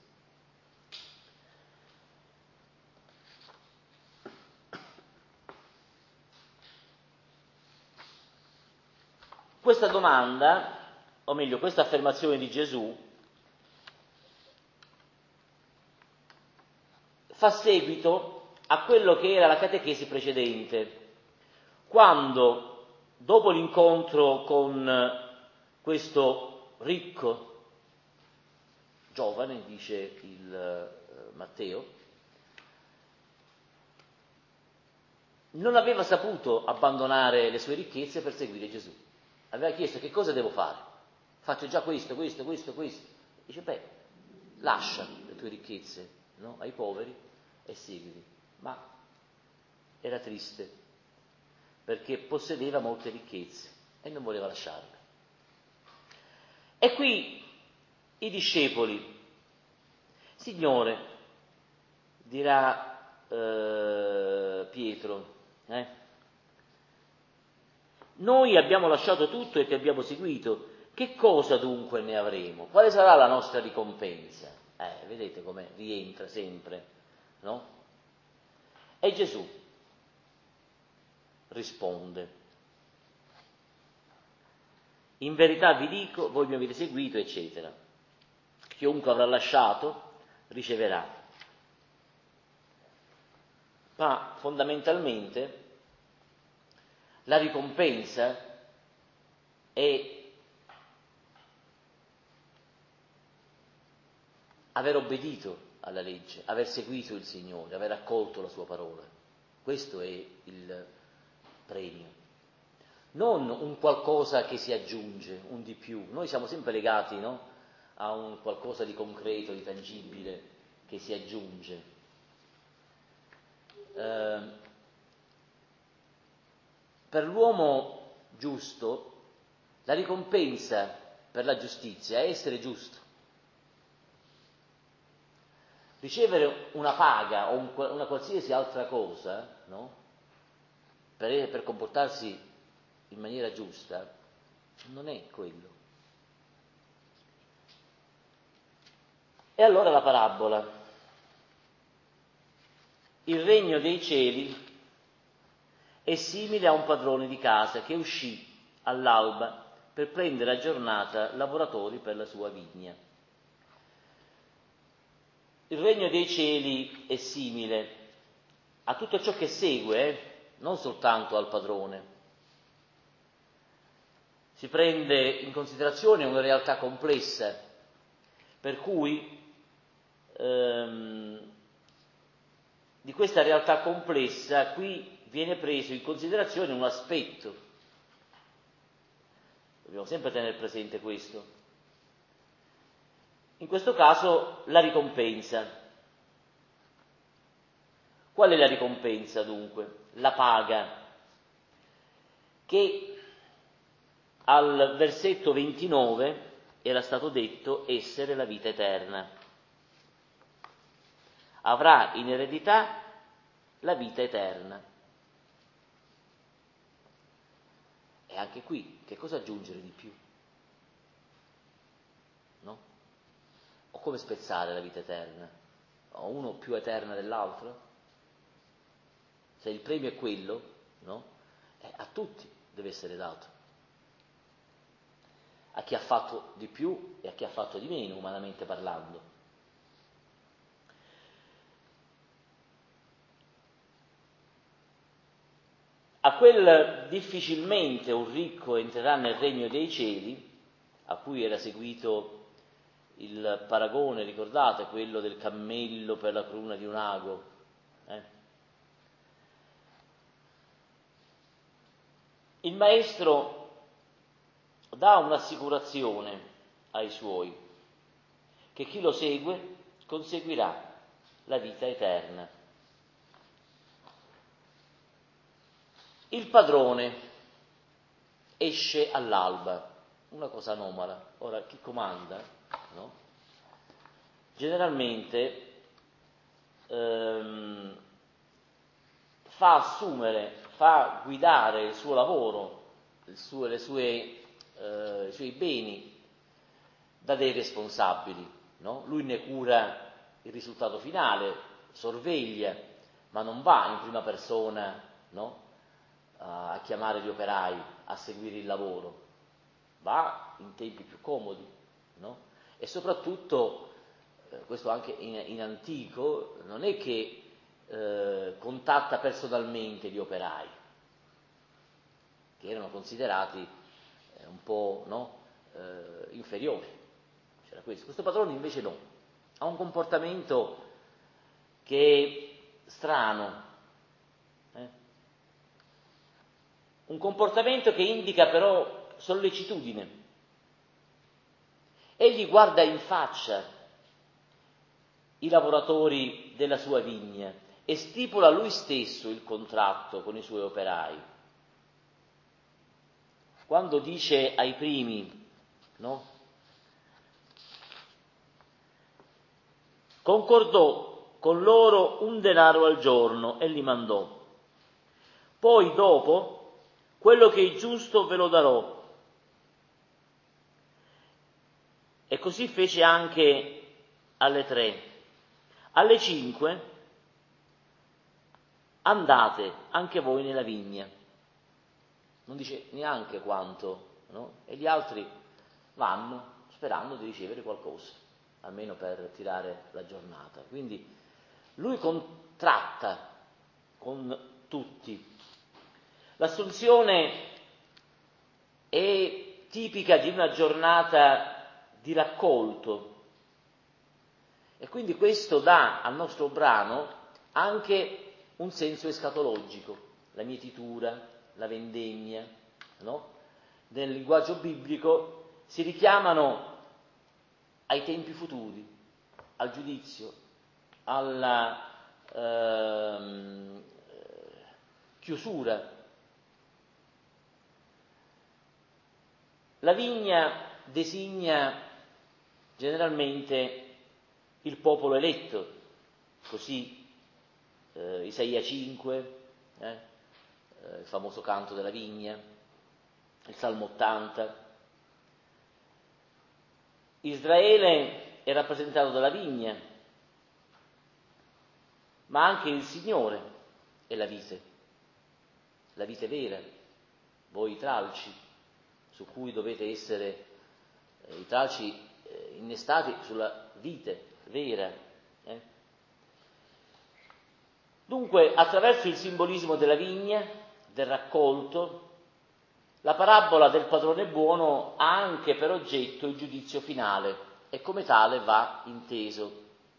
Questa domanda, o meglio questa affermazione di Gesù, fa seguito a quello che era la catechesi precedente, quando, dopo l'incontro con questo ricco giovane, dice il eh, Matteo, non aveva saputo abbandonare le sue ricchezze per seguire Gesù. Aveva chiesto: che cosa devo fare? Faccio già questo, questo, questo, questo. Dice: beh, lascia le tue ricchezze, no, ai poveri e seguimi. Ma era triste, perché possedeva molte ricchezze e non voleva lasciarle. E qui i discepoli: Signore, dirà eh, Pietro, eh, noi abbiamo lasciato tutto e ti abbiamo seguito, che cosa dunque ne avremo? Quale sarà la nostra ricompensa? Eh, vedete come rientra sempre, no? E Gesù risponde: in verità vi dico, voi mi avete seguito, eccetera. Chiunque avrà lasciato riceverà. Ma fondamentalmente la ricompensa è aver obbedito alla legge, aver seguito il Signore, aver accolto la sua parola. Questo è il premio. Non un qualcosa che si aggiunge, un di più. Noi siamo sempre legati, no, a un qualcosa di concreto, di tangibile che si aggiunge. Eh, per l'uomo giusto la ricompensa per la giustizia è essere giusto. Ricevere una paga o un, una qualsiasi altra cosa, no, per, per comportarsi in maniera giusta, non è quello. E allora la parabola. il regno dei cieli è simile a un padrone di casa che uscì all'alba per prendere a giornata lavoratori per la sua vigna. Il regno dei cieli è simile a tutto ciò che segue, eh? Non soltanto al padrone. Si prende in considerazione una realtà complessa, per cui ehm, di questa realtà complessa qui viene preso in considerazione un aspetto. Dobbiamo sempre tenere presente questo. In questo caso la ricompensa. Qual è la ricompensa dunque? La paga, che al versetto ventinove era stato detto essere la vita eterna. Avrà in eredità la vita eterna. E anche qui, che cosa aggiungere di più? No? O come spezzare la vita eterna? O uno più eterna dell'altro? Se il premio è quello, no? Eh, a tutti deve essere dato. A chi ha fatto di più e a chi ha fatto di meno, umanamente parlando. A quel difficilmente un ricco entrerà nel regno dei cieli, a cui era seguito il paragone, ricordate, quello del cammello per la cruna di un ago. Eh? Il maestro dà un'assicurazione ai suoi, che chi lo segue conseguirà la vita eterna. Il padrone esce all'alba, una cosa anomala. Ora, chi comanda, no? Generalmente ehm, fa assumere, fa guidare il suo lavoro, il suo, le sue Uh, i suoi beni da dei responsabili, no? Lui ne cura il risultato finale, sorveglia, ma non va in prima persona, no? uh, a chiamare gli operai a seguire il lavoro, va in tempi più comodi, no? E soprattutto, eh, questo anche in, in antico, non è che eh, contatta personalmente gli operai, che erano considerati un po', no? eh, inferiore. C'era questo. Questo padrone invece no, ha un comportamento che è strano, eh? Un comportamento che indica però sollecitudine. Egli guarda in faccia i lavoratori della sua vigna e stipula lui stesso il contratto con i suoi operai. Quando dice ai primi, no? Concordò con loro un denaro al giorno e li mandò. Poi dopo, quello che è giusto ve lo darò. E così fece anche alle tre. Alle cinque, andate anche voi nella vigna. Non dice neanche quanto, no? E gli altri vanno sperando di ricevere qualcosa, almeno per tirare la giornata. Quindi lui contratta con tutti. L'assunzione è tipica di una giornata di raccolto e quindi questo dà al nostro brano anche un senso escatologico, la mietitura, la vendemmia, no? Nel linguaggio biblico si richiamano ai tempi futuri, al giudizio, alla ehm, chiusura. La vigna designa generalmente il popolo eletto, così eh, Isaia cinque, eh, il famoso canto della vigna, il Salmo ottanta. Israele è rappresentato dalla vigna, ma anche il Signore è la vite, la vite vera, voi tralci, su cui dovete essere eh, i tralci eh, innestati sulla vite vera. Eh? Dunque, attraverso il simbolismo della vigna, del raccolto, la parabola del padrone buono ha anche per oggetto il giudizio finale e come tale va inteso.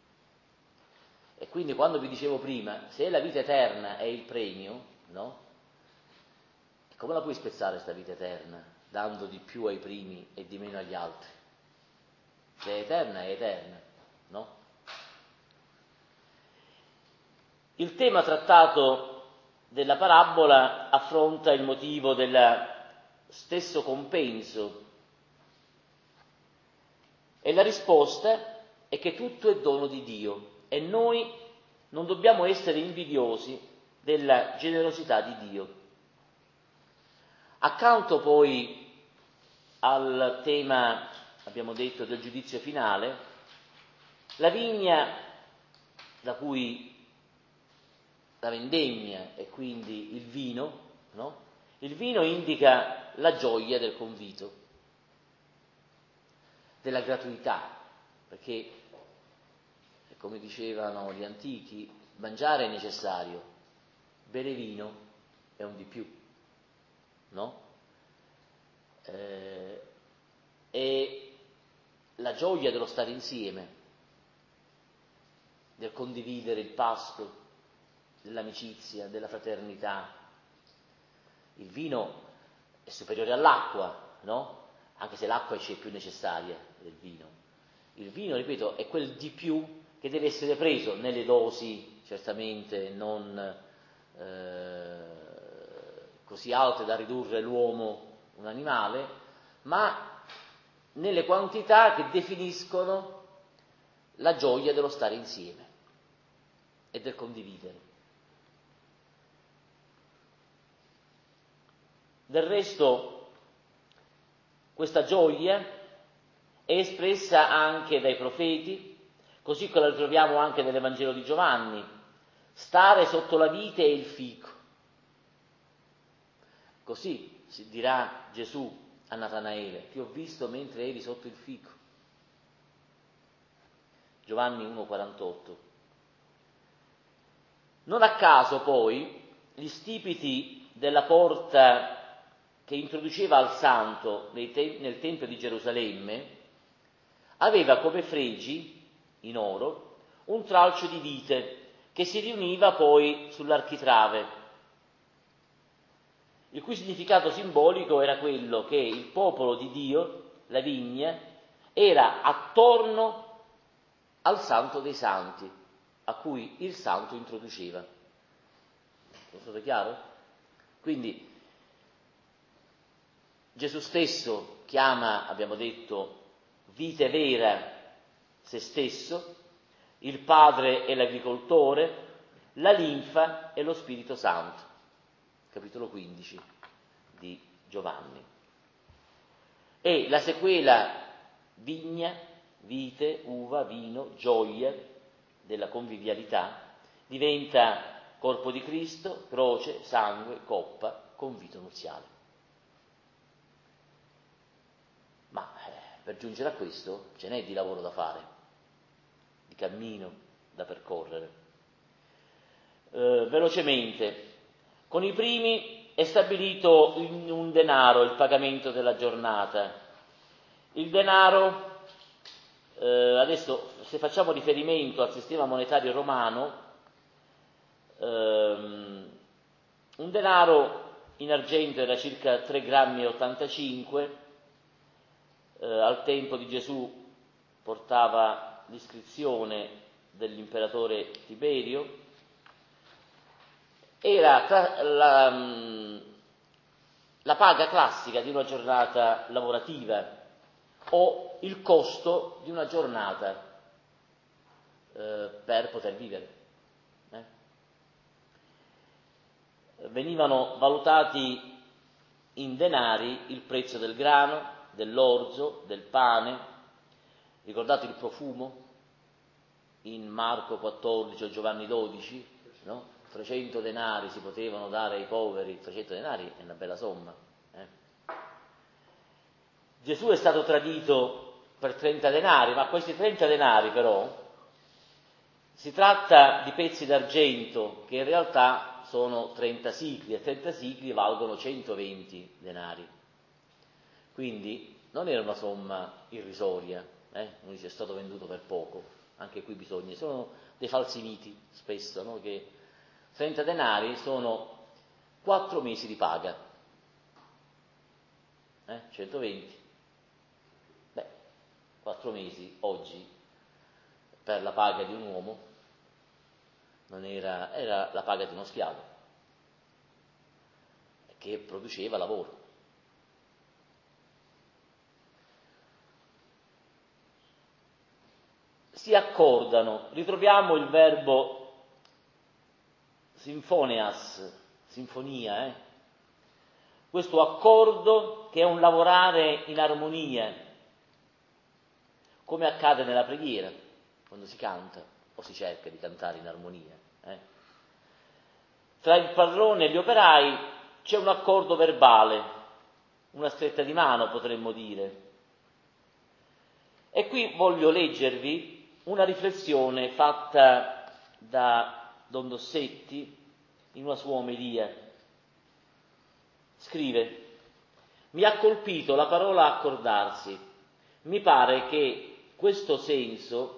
E quindi quando vi dicevo prima, se la vita eterna è il premio, no? Come la puoi spezzare questa vita eterna, dando di più ai primi e di meno agli altri? Se è eterna, è eterna, no? Il tema trattato della parabola affronta il motivo del stesso compenso e la risposta è che tutto è dono di Dio e noi non dobbiamo essere invidiosi della generosità di Dio. Accanto poi al tema, abbiamo detto, del giudizio finale, la vigna da cui la vendemmia e quindi il vino, no? Il vino indica la gioia del convito, della gratuità, perché, come dicevano gli antichi, mangiare è necessario, bere vino è un di più, no? Eh, e la gioia dello stare insieme, del condividere il pasto, dell'amicizia, della fraternità. Il vino è superiore all'acqua, no? Anche se l'acqua ci è più necessaria del vino. Il vino, ripeto, è quel di più che deve essere preso nelle dosi certamente non eh, così alte da ridurre l'uomo un animale, ma nelle quantità che definiscono la gioia dello stare insieme e del condividere. Del resto, questa gioia è espressa anche dai profeti, così come la troviamo anche nell'Evangelo di Giovanni, stare sotto la vite e il fico. Così si dirà Gesù a Natanaele: ti ho visto mentre eri sotto il fico. Giovanni uno quarantotto. Non a caso poi gli stipiti della porta che introduceva al santo nei te- nel Tempio di Gerusalemme aveva come fregi in oro un tralcio di vite che si riuniva poi sull'architrave, il cui significato simbolico era quello che il popolo di Dio, la vigna, era attorno al santo dei santi, a cui il santo introduceva. È stato chiaro? Quindi Gesù stesso chiama, abbiamo detto, vite vera se stesso, il Padre è l'agricoltore, la linfa è lo Spirito Santo. Capitolo quindici di Giovanni. E la sequela vigna, vite, uva, vino, gioia della convivialità diventa corpo di Cristo, croce, sangue, coppa, convito nuziale. Ma eh, per giungere a questo ce n'è di lavoro da fare, di cammino da percorrere. Eh, velocemente, con i primi è stabilito in un denaro il pagamento della giornata. Il denaro, eh, adesso se facciamo riferimento al sistema monetario romano, ehm, un denaro in argento era circa tre grammi e ottantacinque, eh, al tempo di Gesù portava l'iscrizione dell'imperatore Tiberio. Era tra, la, la paga classica di una giornata lavorativa o il costo di una giornata eh, per poter vivere. Eh? Venivano valutati in denari il prezzo del grano, dell'orzo, del pane, ricordate il profumo, in Marco quattordici o Giovanni dodici, no? trecento denari si potevano dare ai poveri, trecento denari è una bella somma. Eh? Gesù è stato tradito per trenta denari, ma questi trenta denari però si tratta di pezzi d'argento che in realtà sono trenta sicli e trenta sicli valgono centoventi denari. Quindi non era una somma irrisoria, eh? uno dice è stato venduto per poco, anche qui bisogna, sono dei falsi miti spesso, no? Che trenta denari sono quattro mesi di paga, eh? centoventi, beh, quattro mesi oggi per la paga di un uomo non era, era la paga di uno schiavo che produceva lavoro. Si accordano, ritroviamo il verbo sinfonias, sinfonia, eh? questo accordo che è un lavorare in armonia, come accade nella preghiera, quando si canta o si cerca di cantare in armonia. Eh? Tra il padrone e gli operai c'è un accordo verbale, una stretta di mano potremmo dire. E qui voglio leggervi una riflessione fatta da Don Dossetti in una sua omelia. Scrive: mi ha colpito la parola accordarsi. Mi pare che questo senso,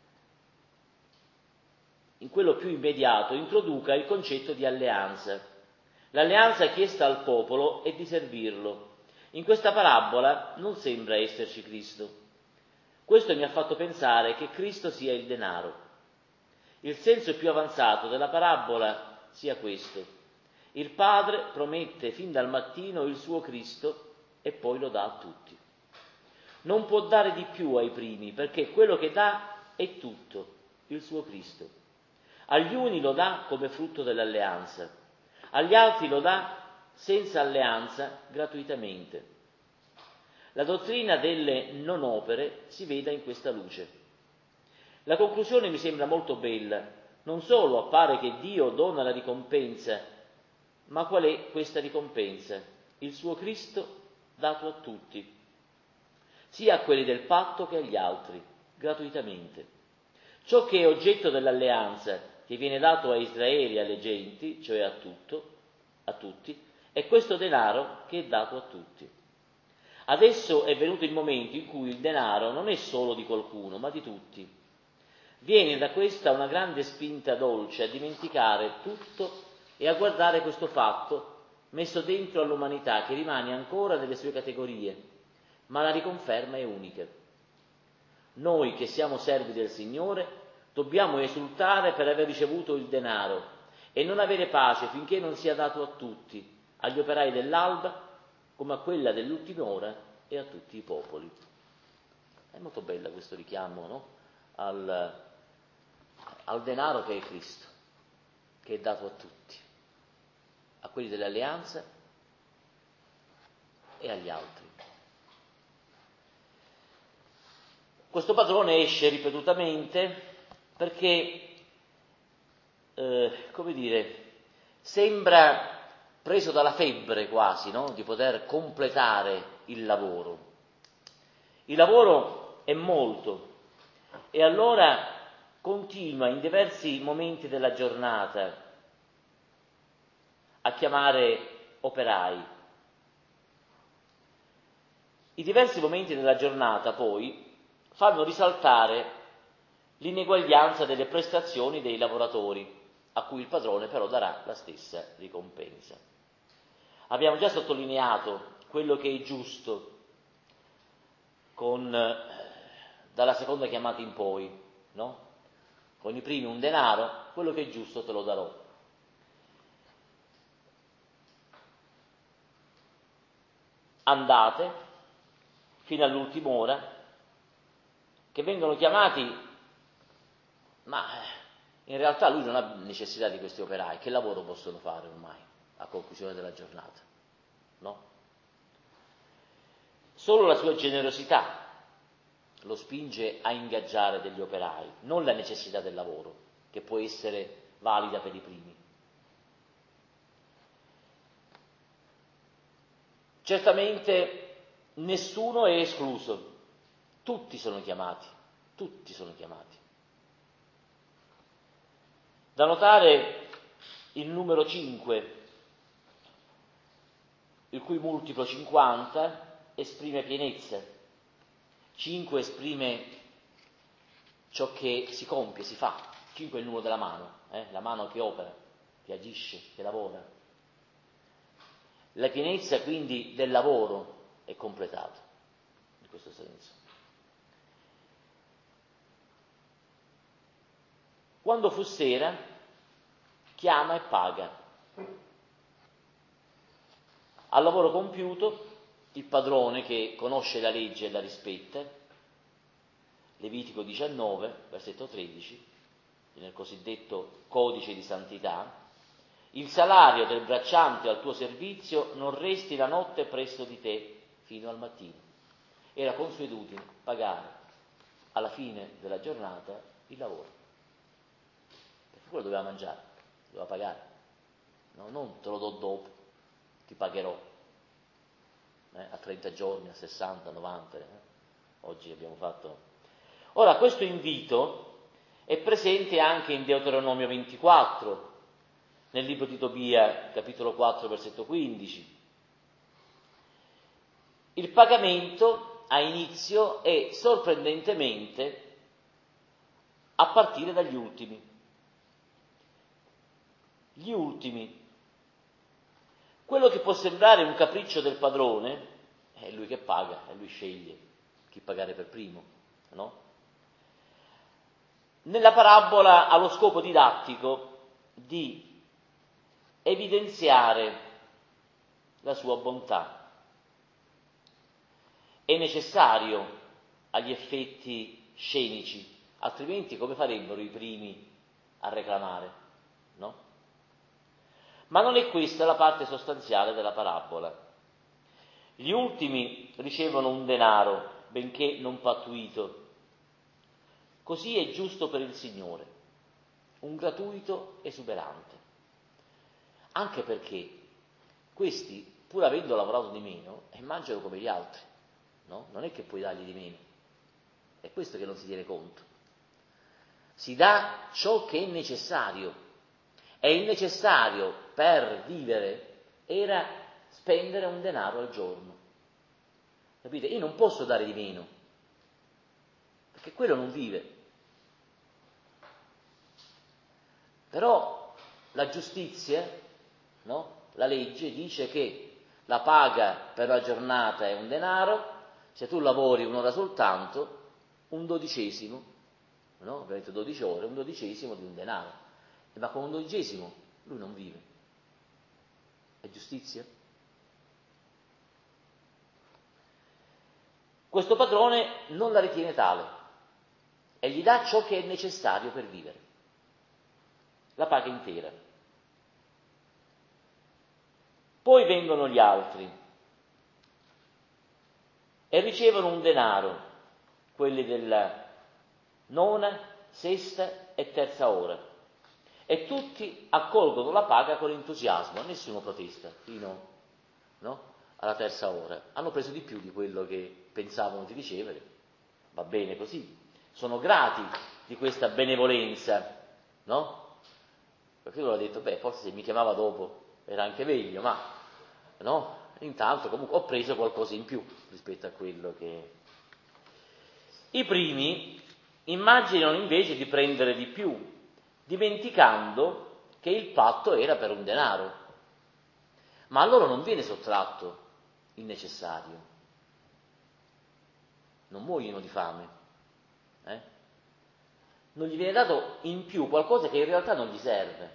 in quello più immediato, introduca il concetto di alleanza. L'alleanza chiesta al popolo è di servirlo. In questa parabola non sembra esserci Cristo. Questo mi ha fatto pensare che Cristo sia il denaro. Il senso più avanzato della parabola sia questo: il Padre promette fin dal mattino il suo Cristo e poi lo dà a tutti. Non può dare di più ai primi, perché quello che dà è tutto, il suo Cristo. Agli uni lo dà come frutto dell'alleanza, agli altri lo dà senza alleanza, gratuitamente. La dottrina delle non opere si veda in questa luce. La conclusione mi sembra molto bella. Non solo appare che Dio dona la ricompensa, ma qual è questa ricompensa? Il suo Cristo dato a tutti, sia a quelli del patto che agli altri, gratuitamente. Ciò che è oggetto dell'alleanza, che viene dato a Israele e alle genti, cioè a tutto, a tutti, è questo denaro che è dato a tutti. Adesso è venuto il momento in cui il denaro non è solo di qualcuno, ma di tutti. Viene da questa una grande spinta dolce a dimenticare tutto e a guardare questo fatto messo dentro all'umanità che rimane ancora nelle sue categorie, ma la riconferma è unica. Noi che siamo servi del Signore dobbiamo esultare per aver ricevuto il denaro e non avere pace finché non sia dato a tutti, agli operai dell'alba come a quella dell'ultima ora e a tutti i popoli. È molto bella questo richiamo, no? al, al denaro che è Cristo, che è dato a tutti, a quelli dell'alleanza e agli altri. Questo padrone esce ripetutamente perché, eh, come dire, sembra preso dalla febbre quasi, no? Di poter completare il lavoro. Il lavoro è molto e allora continua in diversi momenti della giornata a chiamare operai. I diversi momenti della giornata poi fanno risaltare l'ineguaglianza delle prestazioni dei lavoratori, a cui il padrone però darà la stessa ricompensa. Abbiamo già sottolineato quello che è giusto con, dalla seconda chiamata in poi, no? Con i primi un denaro, quello che è giusto te lo darò. Andate fino all'ultima ora, che vengono chiamati, ma in realtà lui non ha necessità di questi operai, che lavoro possono fare ormai a conclusione della giornata? No? Solo la sua generosità lo spinge a ingaggiare degli operai, non la necessità del lavoro, che può essere valida per i primi. Certamente nessuno è escluso, tutti sono chiamati, tutti sono chiamati. Da notare il numero cinque, il cui multiplo cinquanta esprime pienezza. cinque esprime ciò che si compie, si fa. cinque è il numero della mano, eh? La mano che opera, che agisce, che lavora. La pienezza quindi del lavoro è completata, in questo senso. Quando fu sera, chiama e paga. Al lavoro compiuto, il padrone che conosce la legge e la rispetta, Levitico diciannove, versetto tredici, nel cosiddetto codice di santità, il salario del bracciante al tuo servizio non resti la notte presso di te fino al mattino. Era consuetudine pagare alla fine della giornata il lavoro. Perché quello doveva mangiare, doveva pagare. No, non te lo do dopo, ti pagherò. Eh, a trenta giorni, a sessanta, novanta. Eh. Oggi abbiamo fatto... Ora, questo invito è presente anche in Deuteronomio ventiquattro, nel libro di Tobia, capitolo quattro, versetto quindici. Il pagamento ha inizio e sorprendentemente a partire dagli ultimi. Gli ultimi. Quello che può sembrare un capriccio del padrone, è lui che paga, è lui sceglie chi pagare per primo, no? Nella parabola ha lo scopo didattico di evidenziare la sua bontà. È necessario agli effetti scenici, altrimenti come farebbero i primi a reclamare, no? Ma non è questa la parte sostanziale della parabola. Gli ultimi ricevono un denaro, benché non pattuito. Così è giusto per il Signore, un gratuito esuberante. Anche perché questi, pur avendo lavorato di meno, mangiano come gli altri, no? Non è che puoi dargli di meno, è questo che non si tiene conto. Si dà ciò che è necessario, e il necessario per vivere era spendere un denaro al giorno. Capite? Io non posso dare di meno, perché quello non vive. Però la giustizia, no? La legge dice che la paga per la giornata è un denaro, se tu lavori un'ora soltanto, un dodicesimo, no? Ovviamente dodici ore, un dodicesimo di un denaro. Ma con un dodicesimo lui non vive. È giustizia? Questo padrone non la ritiene tale e gli dà ciò che è necessario per vivere. La paga intera. Poi vengono gli altri e ricevono un denaro, quelli della nona, sesta e terza ora. E tutti accolgono la paga con entusiasmo, nessuno protesta, fino, no, alla terza ora. Hanno preso di più di quello che pensavano di ricevere. Va bene così. Sono grati di questa benevolenza, no? Perché loro hanno detto, beh, forse se mi chiamava dopo era anche meglio, ma, no? Intanto comunque ho preso qualcosa in più rispetto a quello che... I primi immaginano invece di prendere di più, dimenticando che il patto era per un denaro. Ma a loro non viene sottratto il necessario. Non muoiono di fame. Eh? Non gli viene dato in più qualcosa che in realtà non gli serve.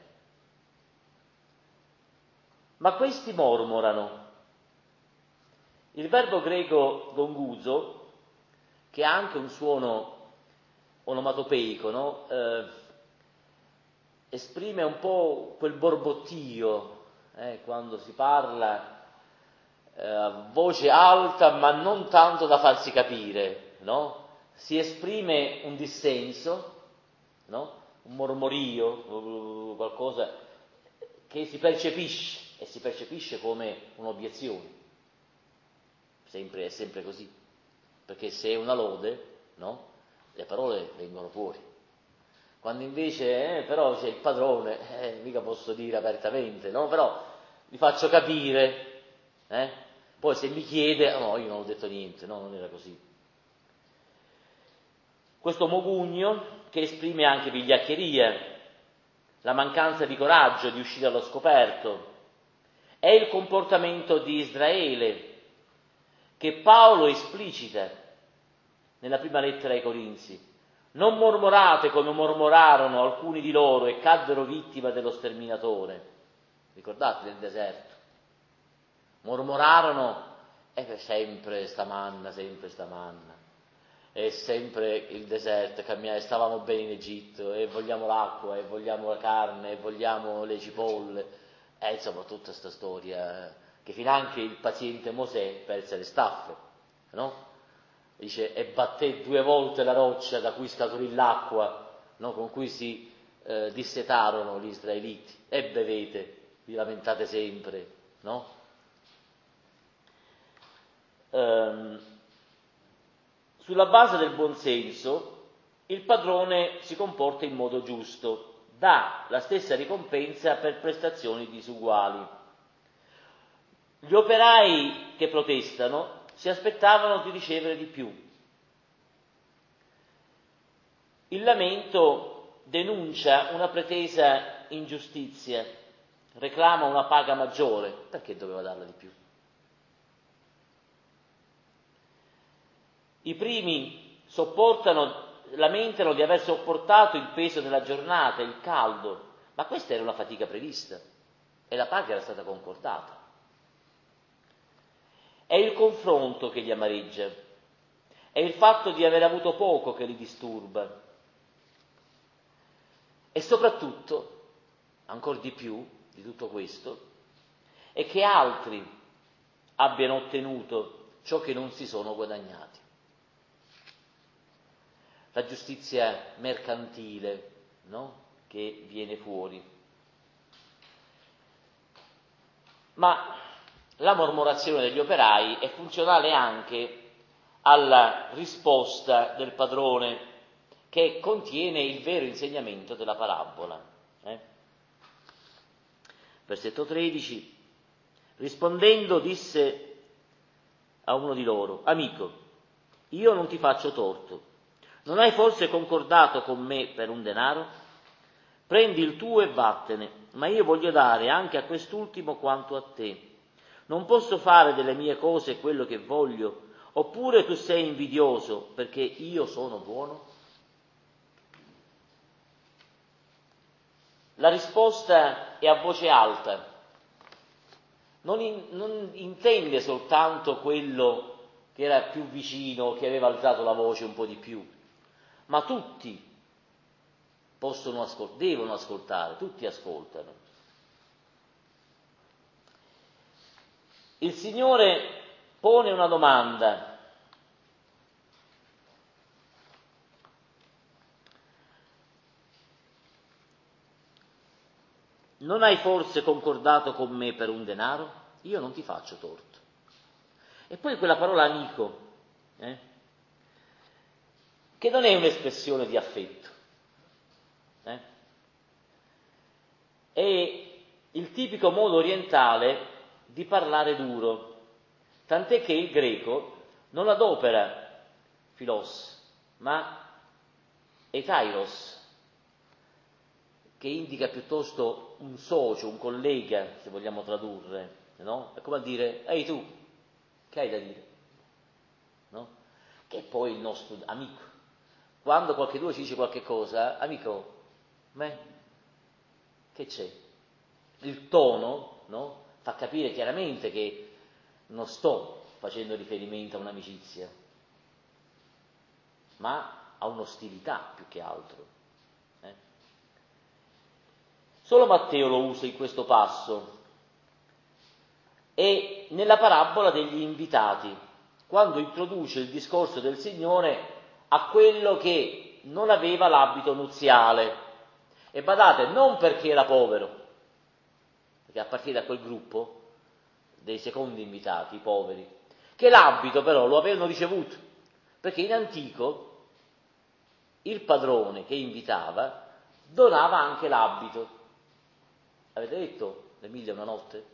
Ma questi mormorano. Il verbo greco gonguzo, che ha anche un suono onomatopeico, no? Eh, esprime un po' quel borbottio, eh, quando si parla eh, a voce alta ma non tanto da farsi capire, no? si esprime un dissenso, no? Un mormorio, qualcosa che si percepisce, e si percepisce come un'obiezione. Sempre, è sempre così, perché se è una lode, no? Le parole vengono fuori. Quando invece, eh, però c'è il padrone, eh, mica posso dire apertamente, no? Però vi faccio capire, eh? Poi se mi chiede, oh, no, io non ho detto niente, no, non era così. Questo mogugno che esprime anche vigliaccheria, la mancanza di coraggio di uscire allo scoperto, è il comportamento di Israele che Paolo esplicita nella prima lettera ai Corinzi. Non mormorate come mormorarono alcuni di loro e caddero vittima dello sterminatore. Ricordate del deserto? Mormorarono, e eh, sempre sta manna, sempre sta manna. E sempre il deserto, camminare, stavamo bene in Egitto, e vogliamo l'acqua, e vogliamo la carne, e vogliamo le cipolle, e insomma tutta questa storia, che finanche il paziente Mosè perse le staffe, no? Dice, e batté due volte la roccia da cui scaturì l'acqua, no? Con cui si eh, dissetarono gli israeliti, e bevete, vi lamentate sempre, no? Ehm, Sulla base del buonsenso, il padrone si comporta in modo giusto, dà la stessa ricompensa per prestazioni disuguali. Gli operai che protestano si aspettavano di ricevere di più. Il lamento denuncia una pretesa ingiustizia, reclama una paga maggiore, perché doveva darla di più? I primi sopportano, lamentano di aver sopportato il peso della giornata, il caldo, ma questa era una fatica prevista e la paga era stata concordata. È il confronto che li amareggia, è il fatto di aver avuto poco che li disturba e soprattutto, ancor di più di tutto questo, è che altri abbiano ottenuto ciò che non si sono guadagnati. La giustizia mercantile, no? Che viene fuori. Ma la mormorazione degli operai è funzionale anche alla risposta del padrone, che contiene il vero insegnamento della parabola. Eh? Versetto tredici, rispondendo disse a uno di loro, amico, io non ti faccio torto. Non hai forse concordato con me per un denaro? Prendi il tuo e vattene, ma io voglio dare anche a quest'ultimo quanto a te. Non posso fare delle mie cose quello che voglio, oppure tu sei invidioso perché io sono buono? La risposta è a voce alta, non, in, non intende soltanto quello che era più vicino, che aveva alzato la voce un po' di più, ma tutti possono ascol- devono ascoltare, tutti ascoltano. Il Signore pone una domanda. Non hai forse concordato con me per un denaro? Io non ti faccio torto. E poi quella parola amico, eh, che non è un'espressione di affetto, eh, è il tipico modo orientale di parlare duro, tant'è che il greco non adopera philos, ma etairos, che indica piuttosto un socio, un collega, se vogliamo tradurre, no? È come a dire, ehi tu, che hai da dire? No? Che è poi il nostro amico. Quando qualcuno ci dice qualche cosa, amico, me, che c'è? Il tono, no? Fa capire chiaramente che non sto facendo riferimento a un'amicizia, ma a un'ostilità più che altro. Eh? Solo Matteo lo usa in questo passo e nella parabola degli invitati, quando introduce il discorso del Signore a quello che non aveva l'abito nuziale. E badate, non perché era povero, perché appartiene a quel gruppo dei secondi invitati, i poveri, che l'abito però lo avevano ricevuto, perché in antico il padrone che invitava donava anche l'abito. Avete detto le mille e una notte?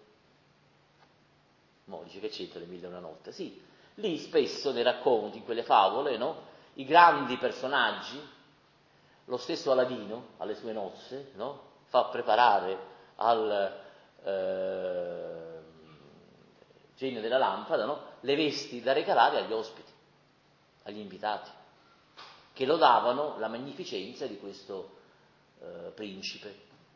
Mo dice che c'entra le mille e una notte? Sì, lì spesso nei racconti, in quelle favole, no? I grandi personaggi, lo stesso Aladino alle sue nozze, no? Fa preparare al eh, genio della lampada, no? Le vesti da regalare agli ospiti, agli invitati, che lodavano la magnificenza di questo eh, principe,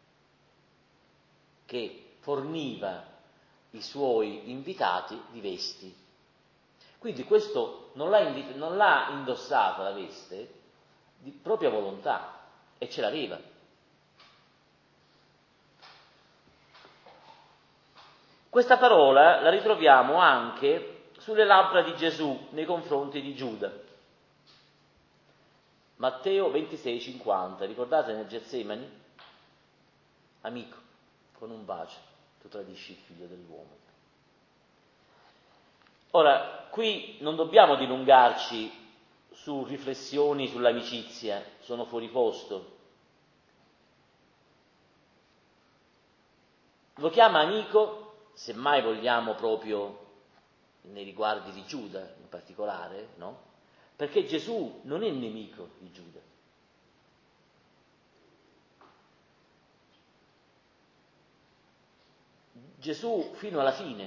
che forniva i suoi invitati di vesti. Quindi questo non l'ha, invi- non l'ha indossata la veste di propria volontà, e ce l'aveva. Questa parola la ritroviamo anche sulle labbra di Gesù nei confronti di Giuda. Matteo ventisei cinquanta, ricordate nel Getsemani? Amico, con un bacio tu tradisci il figlio dell'uomo. Ora, qui non dobbiamo dilungarci su riflessioni sull'amicizia, sono fuori posto. Lo chiama amico, se mai vogliamo proprio nei riguardi di Giuda in particolare, no? Perché Gesù non è nemico di Giuda. Gesù fino alla fine,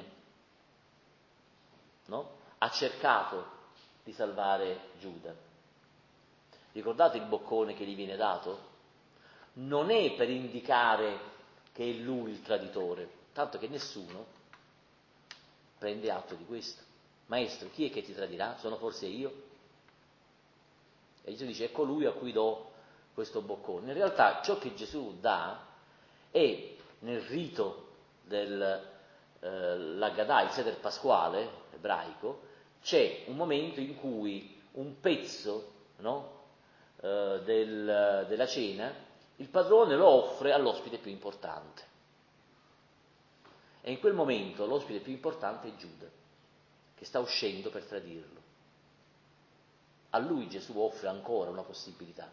no? Ha cercato di salvare Giuda. Ricordate il boccone che gli viene dato? Non è per indicare che è lui il traditore, tanto che nessuno prende atto di questo. Maestro, chi è che ti tradirà? Sono forse io? E Gesù dice, è colui a cui do questo boccone. In realtà ciò che Gesù dà è nel rito dell'Aggadah, eh, il Seder pasquale ebraico, c'è un momento in cui un pezzo, no, eh, del, della cena, il padrone lo offre all'ospite più importante. E in quel momento l'ospite più importante è Giuda, che sta uscendo per tradirlo. A lui Gesù offre ancora una possibilità.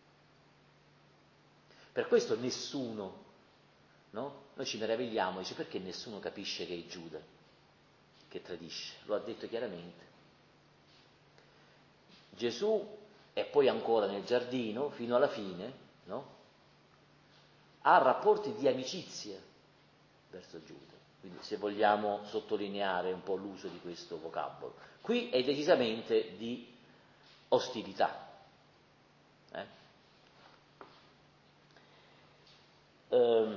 Per questo nessuno, no? Noi ci meravigliamo, dice, perché nessuno capisce che è Giuda che tradisce? Lo ha detto chiaramente. Gesù, e poi ancora nel giardino, fino alla fine, no? Ha rapporti di amicizia verso Giuda. Quindi se vogliamo sottolineare un po' l'uso di questo vocabolo. Qui è decisamente di ostilità. Eh? Ehm,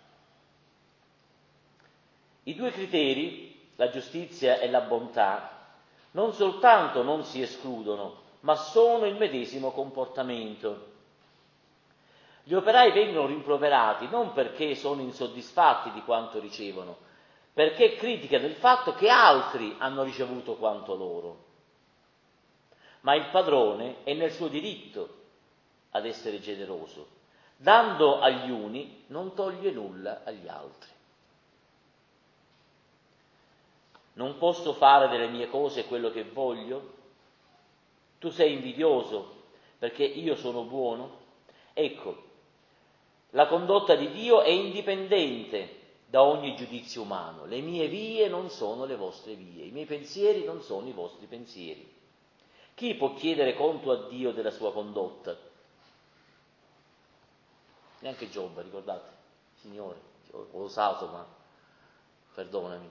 I due criteri, la giustizia e la bontà, non soltanto non si escludono, ma sono il medesimo comportamento. Gli operai vengono rimproverati non perché sono insoddisfatti di quanto ricevono, perché criticano il fatto che altri hanno ricevuto quanto loro. Ma il padrone è nel suo diritto ad essere generoso. Dando agli uni non toglie nulla agli altri. Non posso fare delle mie cose quello che voglio? Tu sei invidioso perché io sono buono? Ecco, la condotta di Dio è indipendente da ogni giudizio umano. Le mie vie non sono le vostre vie, i miei pensieri non sono i vostri pensieri. Chi può chiedere conto a Dio della sua condotta? Neanche Giobbe, ricordate? Signore, ho osato, ma perdonami.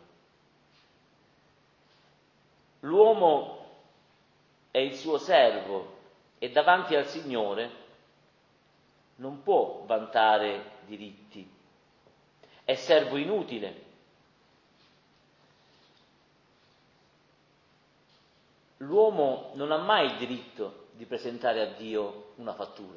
L'uomo è il suo servo e davanti al Signore non può vantare diritti. È servo inutile. L'uomo non ha mai il diritto di presentare a Dio una fattura,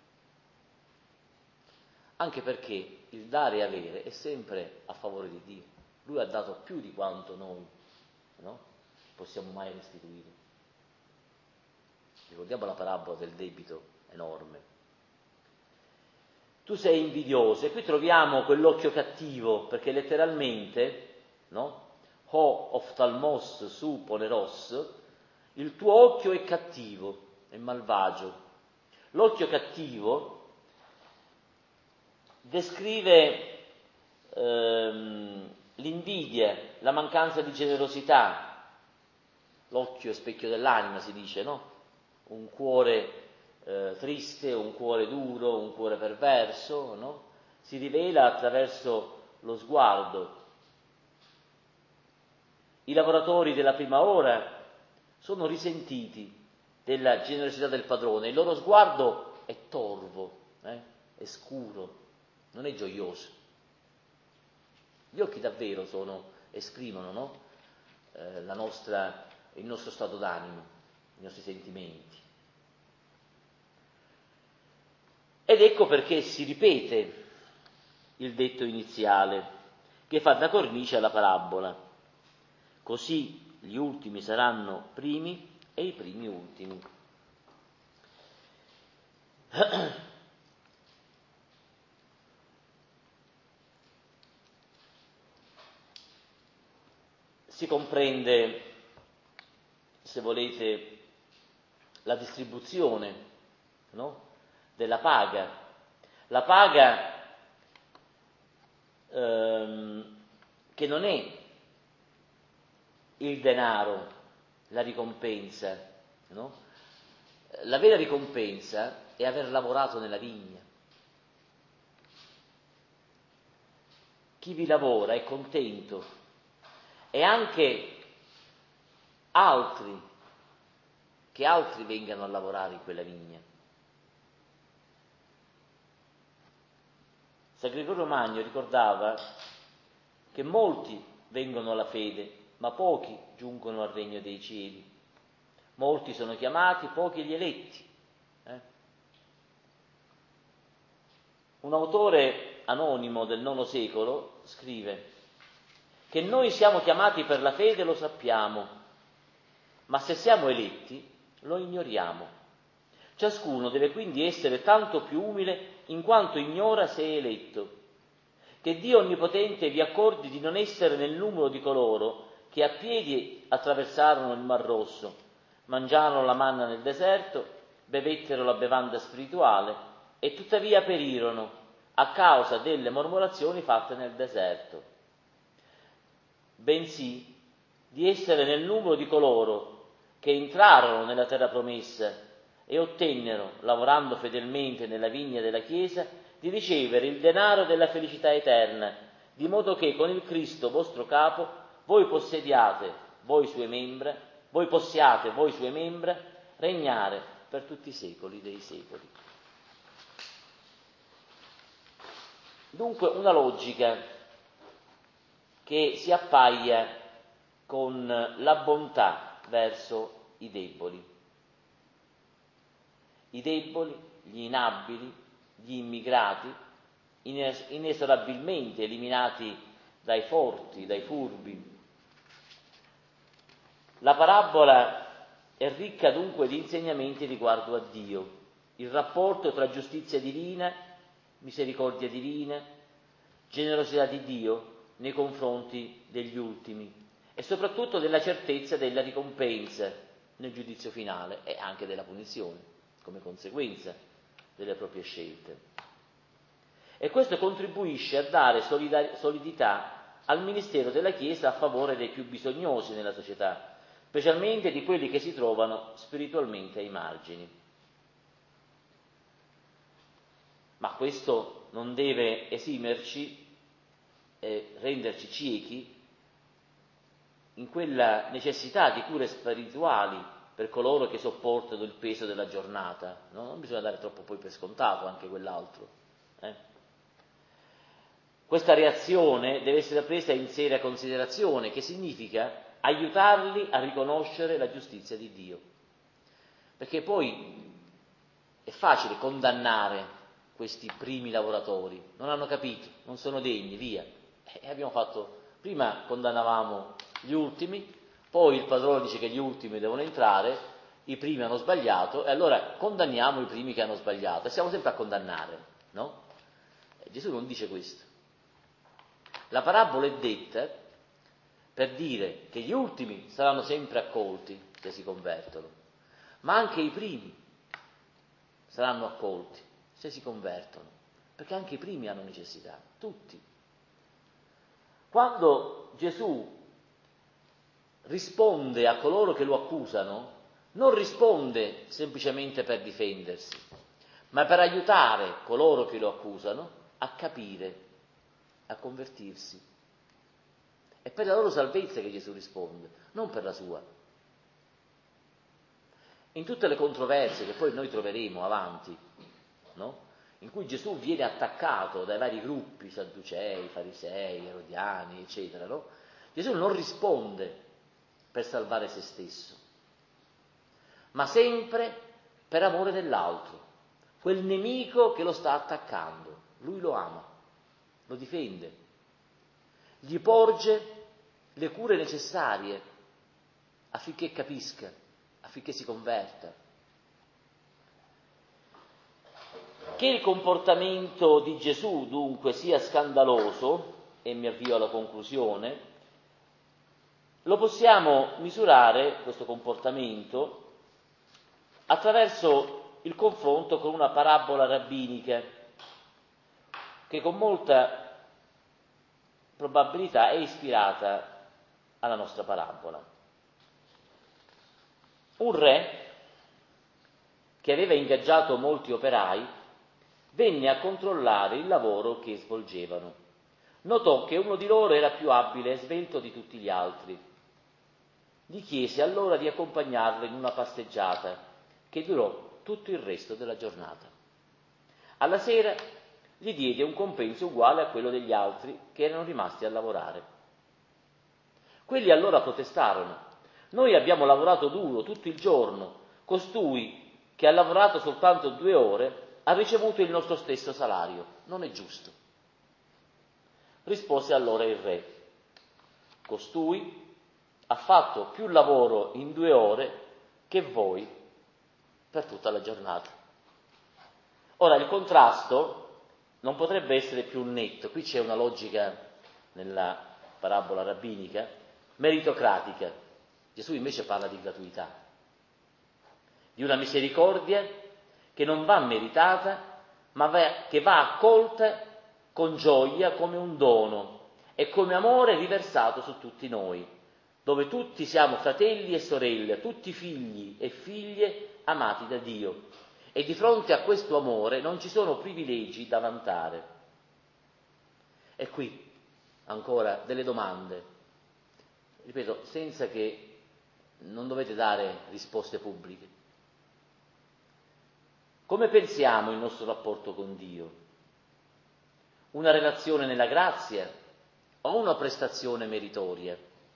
anche perché il dare e avere è sempre a favore di Dio. Lui ha dato più di quanto noi, no? Possiamo mai restituire. Ricordiamo la parabola del debito enorme. Tu sei invidioso, e qui troviamo quell'occhio cattivo, perché letteralmente, no? Ho oftalmos su poneros, il tuo occhio è cattivo, è malvagio. L'occhio cattivo descrive ehm, l'invidia, la mancanza di generosità. L'occhio è specchio dell'anima, si dice, no? Un cuore eh, triste, un cuore duro, un cuore perverso, no? Si rivela attraverso lo sguardo. I lavoratori della prima ora sono risentiti della generosità del padrone, il loro sguardo è torvo, eh? È scuro, non è gioioso. Gli occhi davvero sono, esprimono, no? eh, la nostra, il nostro stato d'animo, i nostri sentimenti. Ed ecco perché si ripete il detto iniziale, che fa da cornice alla parabola. Così gli ultimi saranno primi e i primi ultimi. Si comprende, se volete, la distribuzione, no? Della paga. La paga ehm, che non è il denaro, la ricompensa, no? La vera ricompensa è aver lavorato nella vigna. Chi vi lavora è contento, e anche altri, che altri vengano a lavorare in quella vigna. San Gregorio Magno ricordava che molti vengono alla fede, ma pochi giungono al regno dei cieli. Molti sono chiamati, pochi gli eletti. Eh? Un autore anonimo del nono secolo scrive che noi siamo chiamati per la fede, lo sappiamo, ma se siamo eletti lo ignoriamo. Ciascuno deve quindi essere tanto più umile in quanto ignora se è eletto. Che Dio Onnipotente vi accordi di non essere nel numero di coloro che a piedi attraversarono il Mar Rosso, mangiarono la manna nel deserto, bevettero la bevanda spirituale e tuttavia perirono a causa delle mormorazioni fatte nel deserto. Bensì di essere nel numero di coloro che entrarono nella terra promessa e ottennero, lavorando fedelmente nella vigna della Chiesa, di ricevere il denaro della felicità eterna, di modo che con il Cristo vostro capo voi possediate, voi sue membra, voi possiate, voi sue membra, regnare per tutti i secoli dei secoli. Dunque una logica che si appaglia con la bontà verso i deboli. I deboli, gli inabili, gli immigrati, inesorabilmente eliminati dai forti, dai furbi. La parabola è ricca dunque di insegnamenti riguardo a Dio, il rapporto tra giustizia divina, misericordia divina, generosità di Dio nei confronti degli ultimi e soprattutto della certezza della ricompensa nel giudizio finale e anche della punizione come conseguenza delle proprie scelte. E questo contribuisce a dare solidar- solidità al ministero della Chiesa a favore dei più bisognosi nella società, specialmente di quelli che si trovano spiritualmente ai margini. Ma questo non deve esimerci e renderci ciechi in quella necessità di cure spirituali per coloro che sopportano il peso della giornata, no? Non bisogna dare troppo poi per scontato anche quell'altro. Eh? Questa reazione deve essere presa in seria considerazione, che significa aiutarli a riconoscere la giustizia di Dio. Perché poi è facile condannare questi primi lavoratori, non hanno capito, non sono degni, via. E abbiamo fatto, prima condannavamo gli ultimi, poi il padrone dice che gli ultimi devono entrare, i primi hanno sbagliato e allora condanniamo i primi che hanno sbagliato e siamo sempre a condannare, no? E Gesù non dice questo. La parabola è detta per dire che gli ultimi saranno sempre accolti se si convertono, ma anche i primi saranno accolti se si convertono, perché anche i primi hanno necessità, tutti. Quando Gesù risponde a coloro che lo accusano, non risponde semplicemente per difendersi, ma per aiutare coloro che lo accusano a capire, a convertirsi. È per la loro salvezza che Gesù risponde, non per la sua. In tutte le controversie che poi noi troveremo avanti, no? In cui Gesù viene attaccato dai vari gruppi, sadducei, farisei, erodiani, eccetera, no? Gesù non risponde per salvare se stesso, ma sempre per amore dell'altro, quel nemico che lo sta attaccando. Lui lo ama, lo difende, gli porge le cure necessarie affinché capisca, affinché si converta. Che il comportamento di Gesù dunque sia scandaloso, e mi avvio alla conclusione, lo possiamo misurare, questo comportamento, attraverso il confronto con una parabola rabbinica che con molta probabilità è ispirata alla nostra parabola. Un re che aveva ingaggiato molti operai venne a controllare il lavoro che svolgevano. Notò che uno di loro era più abile e svelto di tutti gli altri. Gli chiese allora di accompagnarlo in una passeggiata che durò tutto il resto della giornata. Alla sera gli diede un compenso uguale a quello degli altri che erano rimasti a lavorare. Quelli allora protestarono: noi abbiamo lavorato duro tutto il giorno, costui che ha lavorato soltanto due ore ha ricevuto il nostro stesso salario, non è giusto. Rispose allora il re: costui ha fatto più lavoro in due ore che voi per tutta la giornata. Ora il contrasto non potrebbe essere più netto. Qui c'è una logica nella parabola rabbinica meritocratica. Gesù invece parla di gratuità, di una misericordia che non va meritata, ma va, che va accolta con gioia come un dono e come amore riversato su tutti noi, dove tutti siamo fratelli e sorelle, tutti figli e figlie amati da Dio. E di fronte a questo amore non ci sono privilegi da vantare. E qui ancora delle domande, ripeto, senza che non dovete dare risposte pubbliche. Come pensiamo il nostro rapporto con Dio? Una relazione nella grazia o una prestazione meritoria?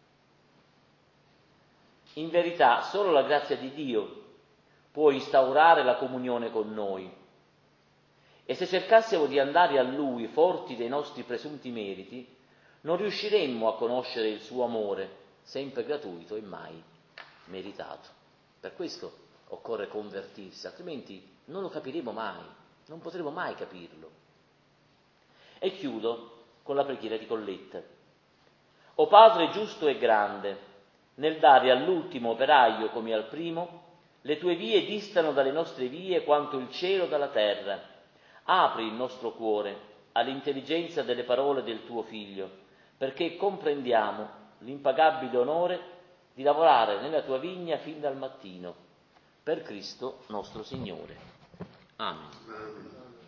In verità, solo la grazia di Dio può instaurare la comunione con noi. E se cercassimo di andare a Lui forti dei nostri presunti meriti, non riusciremmo a conoscere il suo amore, sempre gratuito e mai meritato. Per questo occorre convertirsi, altrimenti non lo capiremo mai, non potremo mai capirlo. E chiudo con la preghiera di Colletta. O Padre giusto e grande, nel dare all'ultimo operaio come al primo, le tue vie distano dalle nostre vie quanto il cielo dalla terra. Apri il nostro cuore all'intelligenza delle parole del tuo Figlio, perché comprendiamo l'impagabile onore di lavorare nella tua vigna fin dal mattino. Per Cristo nostro Signore. Amen.